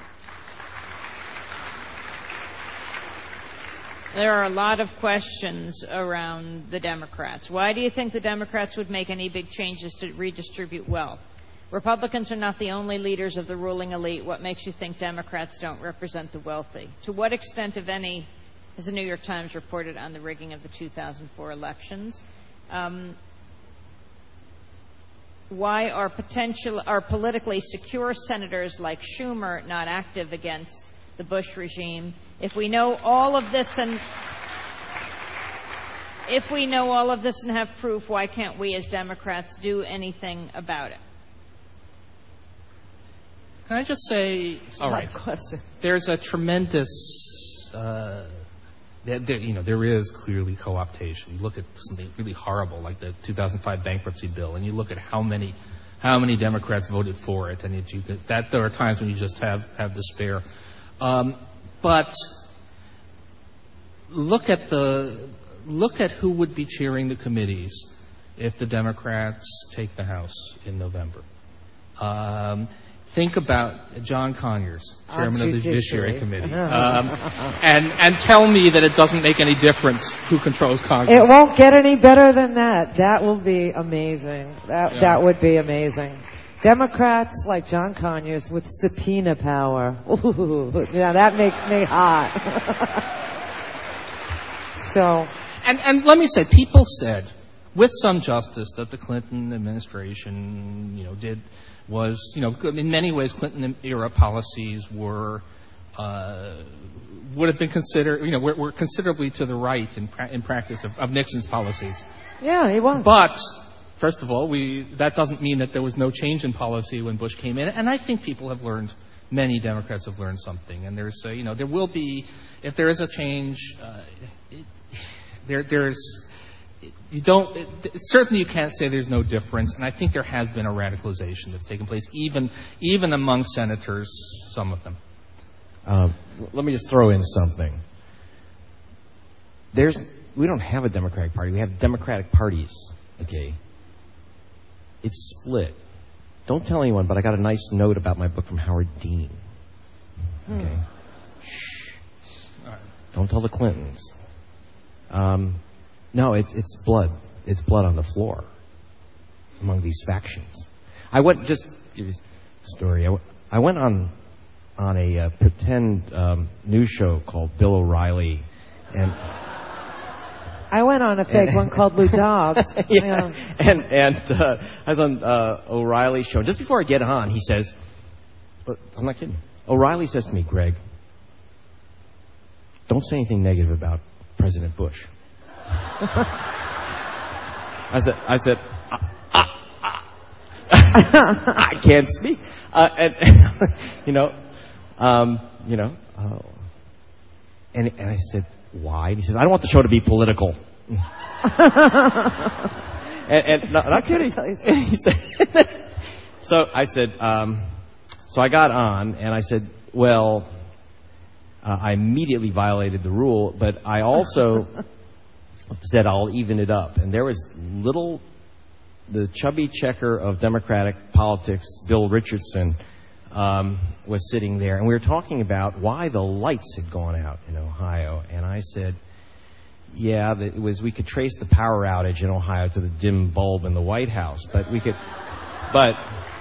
are a lot of questions around the Democrats. Why do you think the Democrats would make any big changes to redistribute wealth? Republicans are not the only leaders of the ruling elite. What makes you think Democrats don't represent the wealthy? To what extent, if any, has the New York Times reported on the rigging of the 2004 elections? Why are politically secure senators like Schumer not active against the Bush regime? If we know all of this and have proof, why can't we as Democrats do anything about it? Can I just say, all right, question. There's a tremendous there is clearly co-optation. You look at something really horrible like the 2005 bankruptcy bill, and you look at how many Democrats voted for it, and there are times when you just have despair. But look at who would be chairing the committees if the Democrats take the House in November. Think about John Conyers, chairman of the Judiciary Committee, and tell me that it doesn't make any difference who controls Congress. It won't get any better than that. That will be amazing. That would be amazing. Democrats like John Conyers with subpoena power. Ooh, yeah, that makes me hot. So, and let me say, people said, with some justice, that the Clinton administration, in many ways, Clinton-era policies would have been considered, were considerably to the right in practice of Nixon's policies. Yeah, he was. But first of all, that doesn't mean that there was no change in policy when Bush came in, and I think people have learned. Many Democrats have learned something, and there's, there will be, if there is a change, certainly you can't say there's no difference, and I think there has been a radicalization that's taken place, even among senators, some of them. Let me just throw in something. We don't have a Democratic Party. We have Democratic parties. Okay, it's split. Don't tell anyone, but I got a nice note about my book from Howard Dean. Okay, shh. Right. Don't tell the Clintons. No, it's blood. It's blood on the floor among these factions. Just give you a story. I went on a pretend news show called Bill O'Reilly, and I went on a fake one called Lou Dobbs. Yeah. And I was on O'Reilly's show. Just before I get on, he says, I'm not kidding. O'Reilly says to me, Greg, don't say anything negative about President Bush. I said, I can't speak. And I said, why? And he said, I don't want the show to be political. and no, not kidding. He said, so I said, so I got on and I said, well, I immediately violated the rule, but I also said I'll even it up. And there was the chubby checker of Democratic politics, Bill Richardson, was sitting there, and we were talking about why the lights had gone out in Ohio. And I said, yeah, we could trace the power outage in Ohio to the dim bulb in the White House, but we could, but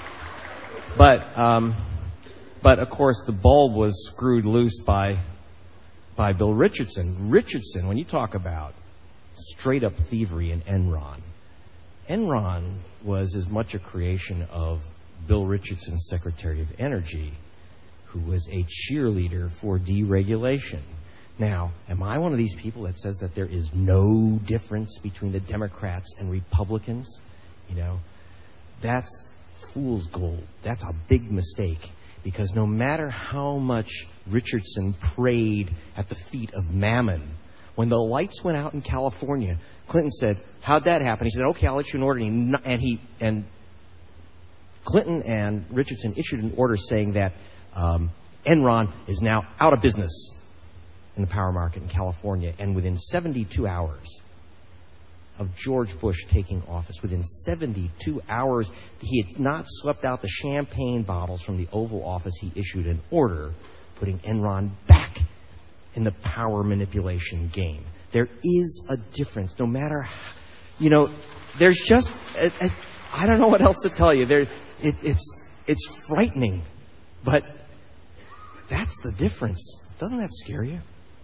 of course the bulb was screwed loose by Bill Richardson. Richardson, when you talk about straight up thievery in Enron was as much a creation of Bill Richardson, Secretary of Energy, who was a cheerleader for deregulation. Now, am I one of these people that says that there is no difference between the Democrats and Republicans? That's fool's gold. That's a big mistake, because no matter how much Richardson prayed at the feet of Mammon, when the lights went out in California, Clinton said, how'd that happen? He said, okay, I'll issue an order. And Clinton and Richardson issued an order saying that Enron is now out of business in the power market in California. And within 72 hours of George Bush taking office, within 72 hours, he had not swept out the champagne bottles from the Oval Office. He issued an order putting Enron back in the power manipulation game. There is a difference. No matter how, there's just, I don't know what else to tell you. It's frightening, but that's the difference. Doesn't that scare you?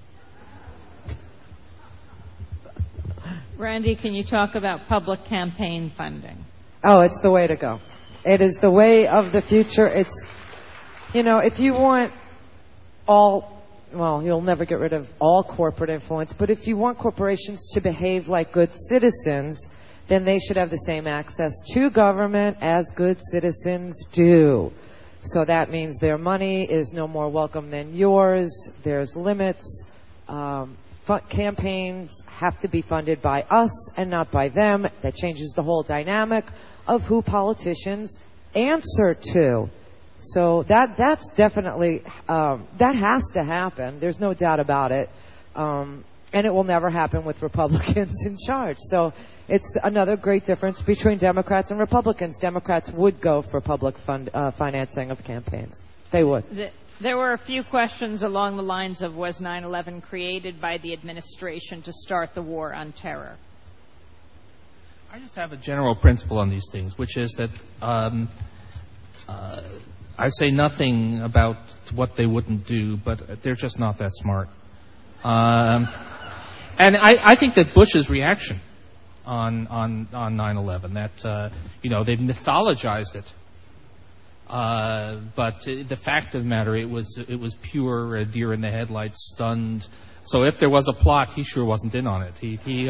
Randy, can you talk about public campaign funding? Oh, it's the way to go. It is the way of the future. It's, if you want you'll never get rid of all corporate influence, but if you want corporations to behave like good citizens, then they should have the same access to government as good citizens do. So that means their money is no more welcome than yours. There's limits. campaigns have to be funded by us and not by them. That changes the whole dynamic of who politicians answer to. So that's definitely, that has to happen. There's no doubt about it. And it will never happen with Republicans in charge. So it's another great difference between Democrats and Republicans. Democrats would go for public financing of campaigns. They would. There were a few questions along the lines of, was 9/11 created by the administration to start the war on terror? I just have a general principle on these things, which is that I say nothing about what they wouldn't do, but they're just not that smart. And I think that Bush's reaction on 9/11, that they've mythologized it, but the fact of the matter, it was pure deer in the headlights, stunned. So if there was a plot, he sure wasn't in on it. He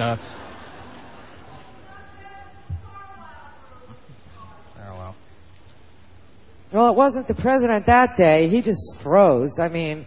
Well, it wasn't the president that day. He just froze. I mean,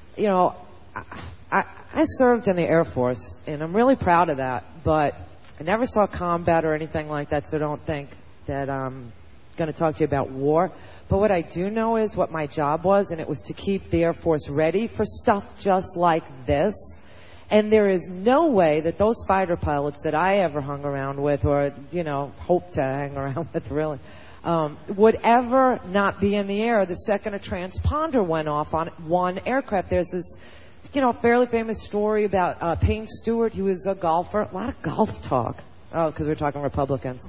I served in the Air Force, and I'm really proud of that. But I never saw combat or anything like that, so don't think that I'm going to talk to you about war. But what I do know is what my job was, and it was to keep the Air Force ready for stuff just like this. And there is no way that those fighter pilots that I ever hung around with, or, hope to hang around with, really, would ever not be in the air the second a transponder went off on one aircraft. There's this, fairly famous story about Payne Stewart. He was a golfer. A lot of golf talk. Oh, because we're talking Republicans.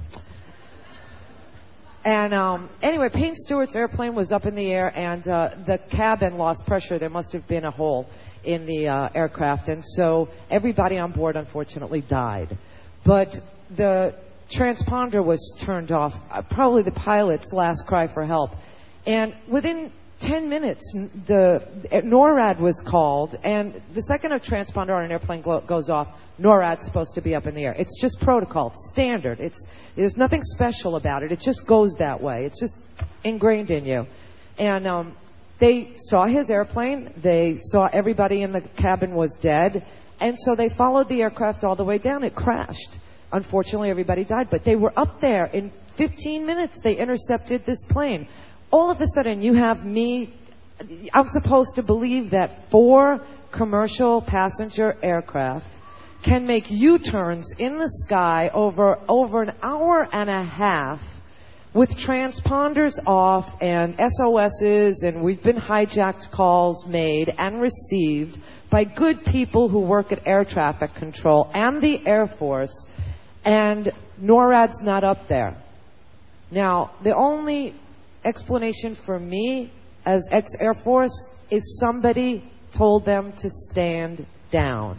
And anyway, Payne Stewart's airplane was up in the air, and the cabin lost pressure. There must have been a hole in the aircraft, and so everybody on board, unfortunately, died. But the transponder was turned off, probably the pilot's last cry for help. And within 10 minutes, the NORAD was called, and the second a transponder on an airplane goes off, NORAD's supposed to be up in the air. It's just protocol, it's standard. There's nothing special about it. It just goes that way. It's just ingrained in you. And they saw his airplane. They saw everybody in the cabin was dead. And so they followed the aircraft all the way down. It crashed. Unfortunately, everybody died. But they were up there. In 15 minutes, they intercepted this plane. All of a sudden, you have me. I'm supposed to believe that 4 commercial passenger aircraft can make U-turns in the sky over an hour and a half with transponders off and SOSs, and we've been hijacked calls made and received by good people who work at air traffic control and the Air Force, and NORAD's not up there. Now, the only explanation for me as ex-Air Force is somebody told them to stand down.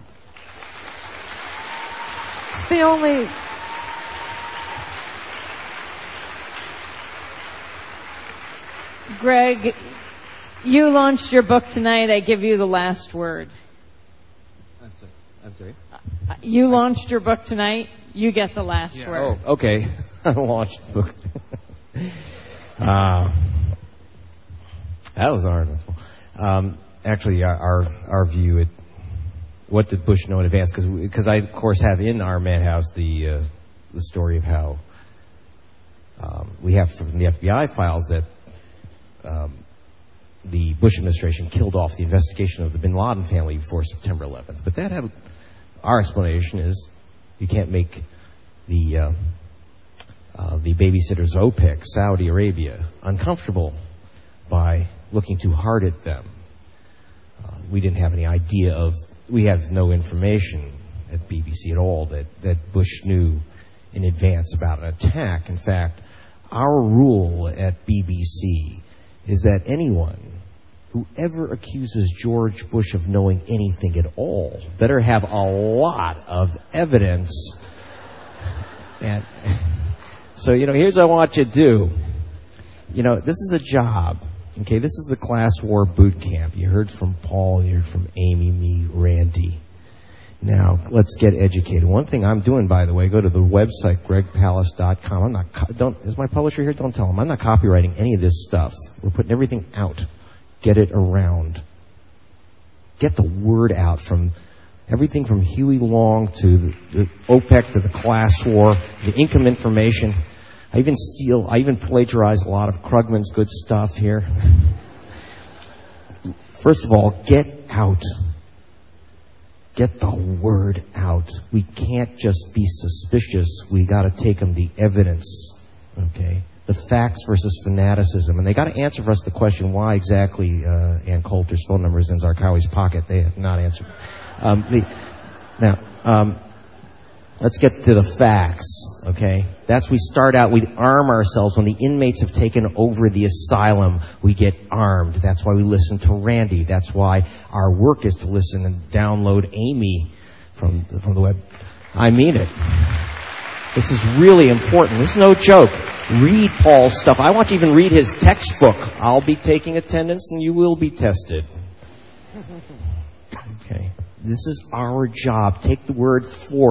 It's the only... Greg, you launched your book tonight. I give you the last word. I'm sorry? You launched your book tonight. You get the last word. Oh, okay. I launched the book. That was hard. Actually, our view at what did Bush know in advance? Because I, of course, have in our Madhouse the story of how we have from the FBI files that the Bush administration killed off the investigation of the Bin Laden family before September 11th. But that had our explanation is you can't make the babysitters OPEC, Saudi Arabia, uncomfortable by looking too hard at them. We didn't have any idea of, we have no information at BBC at all that Bush knew in advance about an attack. In fact, our rule at BBC is that anyone who ever accuses George Bush of knowing anything at all better have a lot of evidence. And so, here's what I want you to do. This is a job. Okay, this is the class war boot camp. You heard from Paul, you heard from Amy, me, Randy. Now, let's get educated. One thing I'm doing, by the way, go to the website, gregpalast.com. Is my publisher here? Don't tell him. I'm not copywriting any of this stuff. We're putting everything out. Get it around. Get the word out from Everything from Huey Long to the OPEC to the class war, the income information. I even plagiarize a lot of Krugman's good stuff here. First of all, get out. Get the word out. We can't just be suspicious. We got to take them the evidence. Okay? The facts versus fanaticism. And they got to answer for us the question why exactly Ann Coulter's phone number is in Zarqawi's pocket. They have not answered. Let's get to the facts, okay? We start out, we arm ourselves. When the inmates have taken over the asylum, we get armed. That's why we listen to Randy. That's why our work is to listen and download Amy from the web. I mean it. This is really important. This is no joke. Read Paul's stuff. I want you to even read his textbook. I'll be taking attendance and you will be tested. Okay. This is our job. Take the word force.